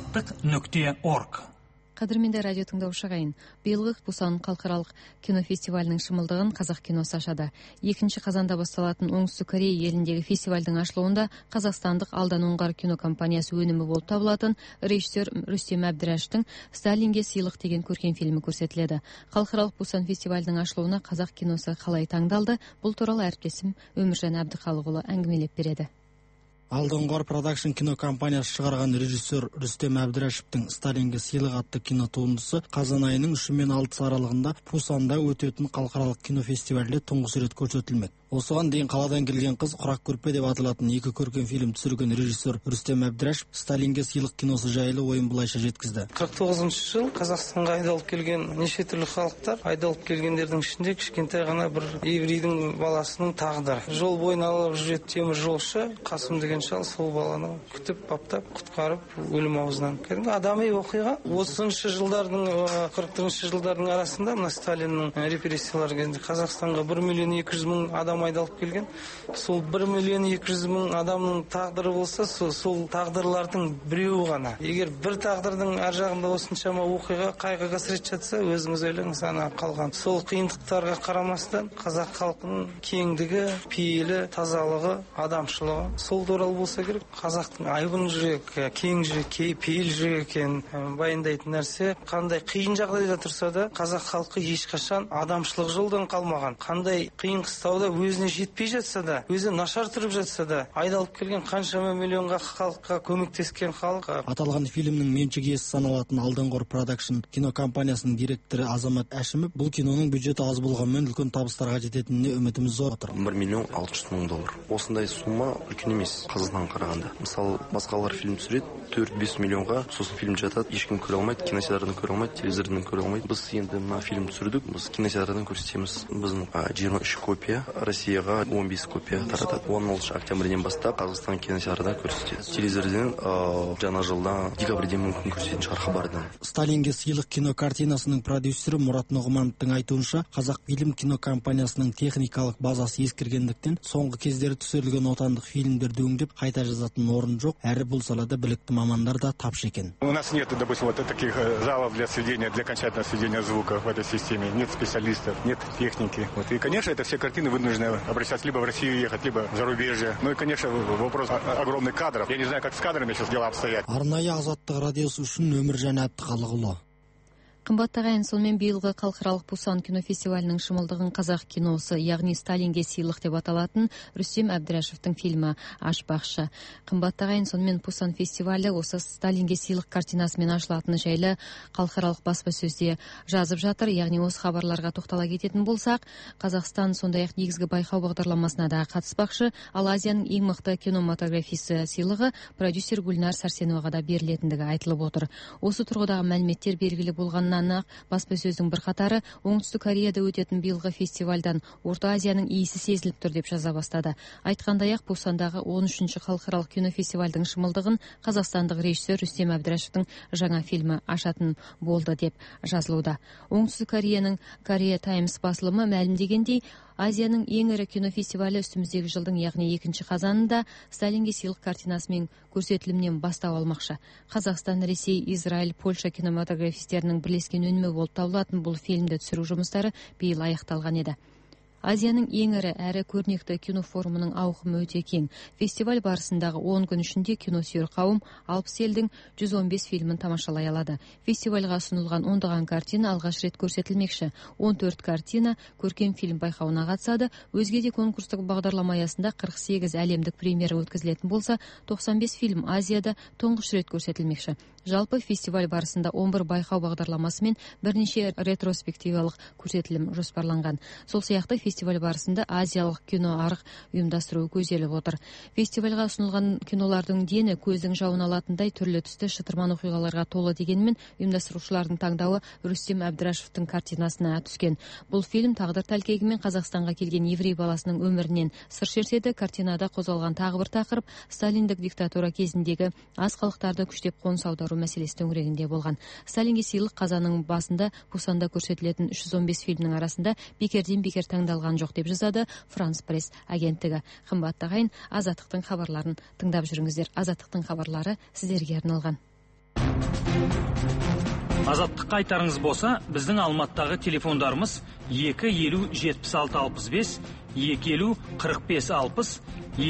azаттық.org. Қадірменді радио тыңдаушы ағайын, биылғы Пусан халықаралық кинофестивалінің шымылдығын қазақ киносы ашады. 2 қазанда басталатын Оңтүстік Корея еліндегі фестивальдің ашылуында қазақстандық Алдан Оңғар кинокомпаниясы өнімі болып табылатын режиссер Рүстем Әбдірәштің «Сталинге сыйлық» деген көркем фильмі көрсетіледі. Халықаралық Пусан фестивалінің ашылуына қазақ киносы қалай таңдалды? Бұл туралы әріптесім Өміржан Әбдіхалықұлы әңгімелеп береді. Алдоңғар продакшн кинокомпаниясы шығарған режиссер Рүстем Әбдірәшевтің «Сталинге сыйлық» атты кинотуындысы қазан айының 3 мен 6 аралығында Пусанда өтетін халықаралық кинофестивальде тұңғыш рет көрсетілмек. Осыған дейін қаладан келген қыз құрақ көрпе деп аталатын 2 көркем фильм түсірген режиссер Рүстем Әбдірәшев «Сталинге сыйлық» киносы жайлы ойын былайша жеткізді. 49 жыл Қазақстанға айдалып келген неше түрлі халықтар, айдалып келгендердің ішінде кішкентай ғана бір еврейдің баласының тағдыры. Жол бойын алып жүрген темір жолшы Қасым деген шал сол баланы күтіп, баптап, құтқарып өлім аузынан. Кәдімгі адами оқиға. 30-шы жылдардың, 40-шы жылдардың арасында мына Сталиннің репрессиялары кезінде Қазақстанға 1.200.000 адам айдалып келген. Сол 1.200.000 адамның тағдыры болса, сол тағдырлардың біреуі ғана. Егер бір тағдырдың ар жағында осыншама оқиға, қайғы қасірет жатса, өзіңіз ойлаңыз, ана қалған. Сол қиындықтарға қарамастан қазақ халқының кеңдігі, пейілі, тазалығы, адамшылығы сол туралы болса керек. Қазақтың айбын жүрек, кең жүрек, пейіл жүрек екенін баяндайтын нәрсе. Қандай қиын жағдайда тұрса да, қазақ халқы ешқашан адамшылық жолдан қалмаған. Қандай қиын қыстауда өзіне жетпей жатса да, өзі нашар тұрып жатса да, айдалып келген қаншама миллионға халыққа көмектескен халық. Аталған фильмнің меншік иесі саналатын Алдоңғар продакшн кинокомпаниясының директоры Азамат Әшімов бұл киноның бюджеті аз болғанмен үлкен табыстарға жететініне үмітіміз зор отыр. $1.600.000. Осындай сумма үлкен емес Қазақстанға қарағанда. Мысалы, басқалар фильм түсіреді, 4-5 миллионға сосын фильм жатады, ешкім көре алмайды, кинотеатрдан көре алмайды, телевизордан көре алмайды. Біз енді мына фильм түсірдік, біз кинотеатрдан көрсетеміз. Біздің 23 копия, Россияға 15 копия таратады. 10 октябрьден бастап Қазақстан кинотеатрда көрсетеді. Телевизордан жаңа жылда декабрьде мүмкін көрсететін шығар хабардан. Сталинге сыйлық кинокартинасының продюсері Мұрат Нұғымановтың айтуынша, Қазақфильм кинокомпаниясының техникалық базасы ескіргендіктен соңғы кездері түсірілген отандық фильмдерді өңдеп қайта жазатын орын жоқ, әрі бұл салада білікті мамандар да тапшы екен. У нас нет, допустим, вот таких залов для сведения, для окончательного сведения звука в этой системе. Нет специалистов, нет техники. Вот. И, конечно, это все картины вынуждены обращаться либо в Россию ехать, либо в зарубежье. Ну и, конечно, вопрос огромных кадров. Я не знаю, как с кадрами сейчас дела обстоят. Арнайы азаттық радиосы үшін Өміржан Әбдіхалықұлы. Қымбатты ағайын, сонымен биылғы халықаралық Пусан кинофестивалінің шымылдығын қазақ киносы, яғни Сталинге сыйлық деп аталатын Рүстем Әбдірәшевтің фильмі ашпақшы. Қымбатты ағайын, сонымен Пусан фестивалі осы Сталинге сыйлық картинасымен ашылатыны жайлы халықаралық баспасөзде жазып жатыр. Яғни осы хабарларға тоқтала кететін болсақ, Қазақстан сондай-ақ негізгі байқау бағдарламасына да қатыспақшы, ал Азияның ең мықты кинематографисі сыйлығы продюсер Гүлнар Сәрсеноваға да берілетіндігі айтылып отыр. Осы тұрғыдағы мәліметтер белгілі болғаннан баспасөздің бірқатары Оңтүстік Кореяда өтетін биылғы фестивальдан Орта Азияның иісі сезіліп тұр деп жаза бастады. Айтқандай-ақ, Пусандағы 13-ші халықаралық кинофестивальдің шымылдығын қазақстандық режиссер Рүстем Әбдірәшевтің жаңа фильмі ашатын болды деп жазылуда. Оңтүстік Кореяның Korea Times басылымы мәлімдегендей, Азияның ең ірі кинофестивалі үстіміздегі жылдың, яғни 2 қазанында Сталинге сыйлық картинасымен көрсетілімнен бастау алмақшы. Қазақстан, Ресей, Израиль, Польша кинематографистерінің бірлескен өнімі болып табылатын бұл фильмді түсіру жұмыстары биыл аяқталған еді. Азияның ең ірі әрі көрнекті кинофорумының ауқымы өте кең. Фестиваль барысындағы 10 күн ішінде киносүйер қауым 60 елдің 115 фильмін тамашалай алады. Фестивальға ұсынылған ондаған картина алғаш рет көрсетілмекші. 14 картина көркем фильм байқауына қатысады. Өзге де конкурстық бағдарлама аясында 48 әлемдік премьера өткізілетін болса, 95 фильм Азияда тұңғыш рет көрсетілмекші. Жалпы фестиваль барысында 11 байқау бағдарламасы мен бірнеше ретроспективалық көрсетілім жоспарланған. Сол сияқты фестиваль барысында азиялық киноарық ұйымдастыру көзделіп отыр. Фестивальға ұсынылған кинолардың дені көздің жауын алатындай түрлі түсті шытырман оқиғаларға толы дегенмен, ұйымдастырушылардың таңдауы Рүстем Әбдірашевтың картинасына түскен. Бұл фильм тағдыр тәлкегімен Қазақстанға келген еврей баласының өмірінен сыр шертеді. Картинада қозғалған тағы бір тақырып сталиндік диктатура кезіндегі аз халықтарды күштеп қоныс аудару мәселесі төңірегінде болған. Сталинге сыйлық қазаның басында Пусанда көрсетілетін 315 фильмнің арасында бекерден бекер таңдалған жоқ деп жазады Франс Пресс агенттігі. Қымбатты ағайын, Азаттықтың хабарларын тыңдап жүріңіздер. Азаттықтың хабарлары сіздерге арналған. Азаттыққа айтарыңыз болса, біздің Алматыдағы телефондарымыз 250-76-65, 250-45-60,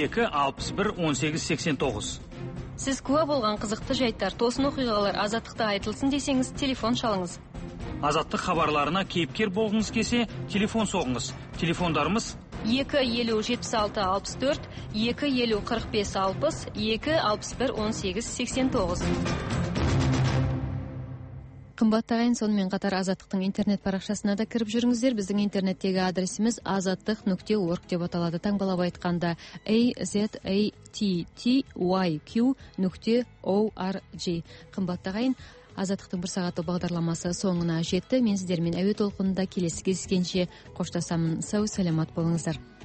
261-18-89. Сіз куә болған қызықты жайттар, тосын оқиғалар Азаттықта айтылсын десеңіз, телефон шалыңыз. Азаттық хабарларына кейіпкер болғыңыз келсе, телефон соғыңыз. Телефондарымыз 250-76-64, 250-45-60, 261-18-89. Қымбатты ағайын, сонымен қатар Азаттықтың интернет парақшасына да кіріп жүріңіздер. Біздің интернеттегі адресіміз azattық.org деп аталады. Таңбалап айтқанда azatttyq.org. Қымбатты ағайын, Азаттықтың бір сағаты бағдарламасы соңына жетті. Мен сіздермен әуе толқынында келесі кездескенше қоштасамын. Сау, саламат болыңыздар.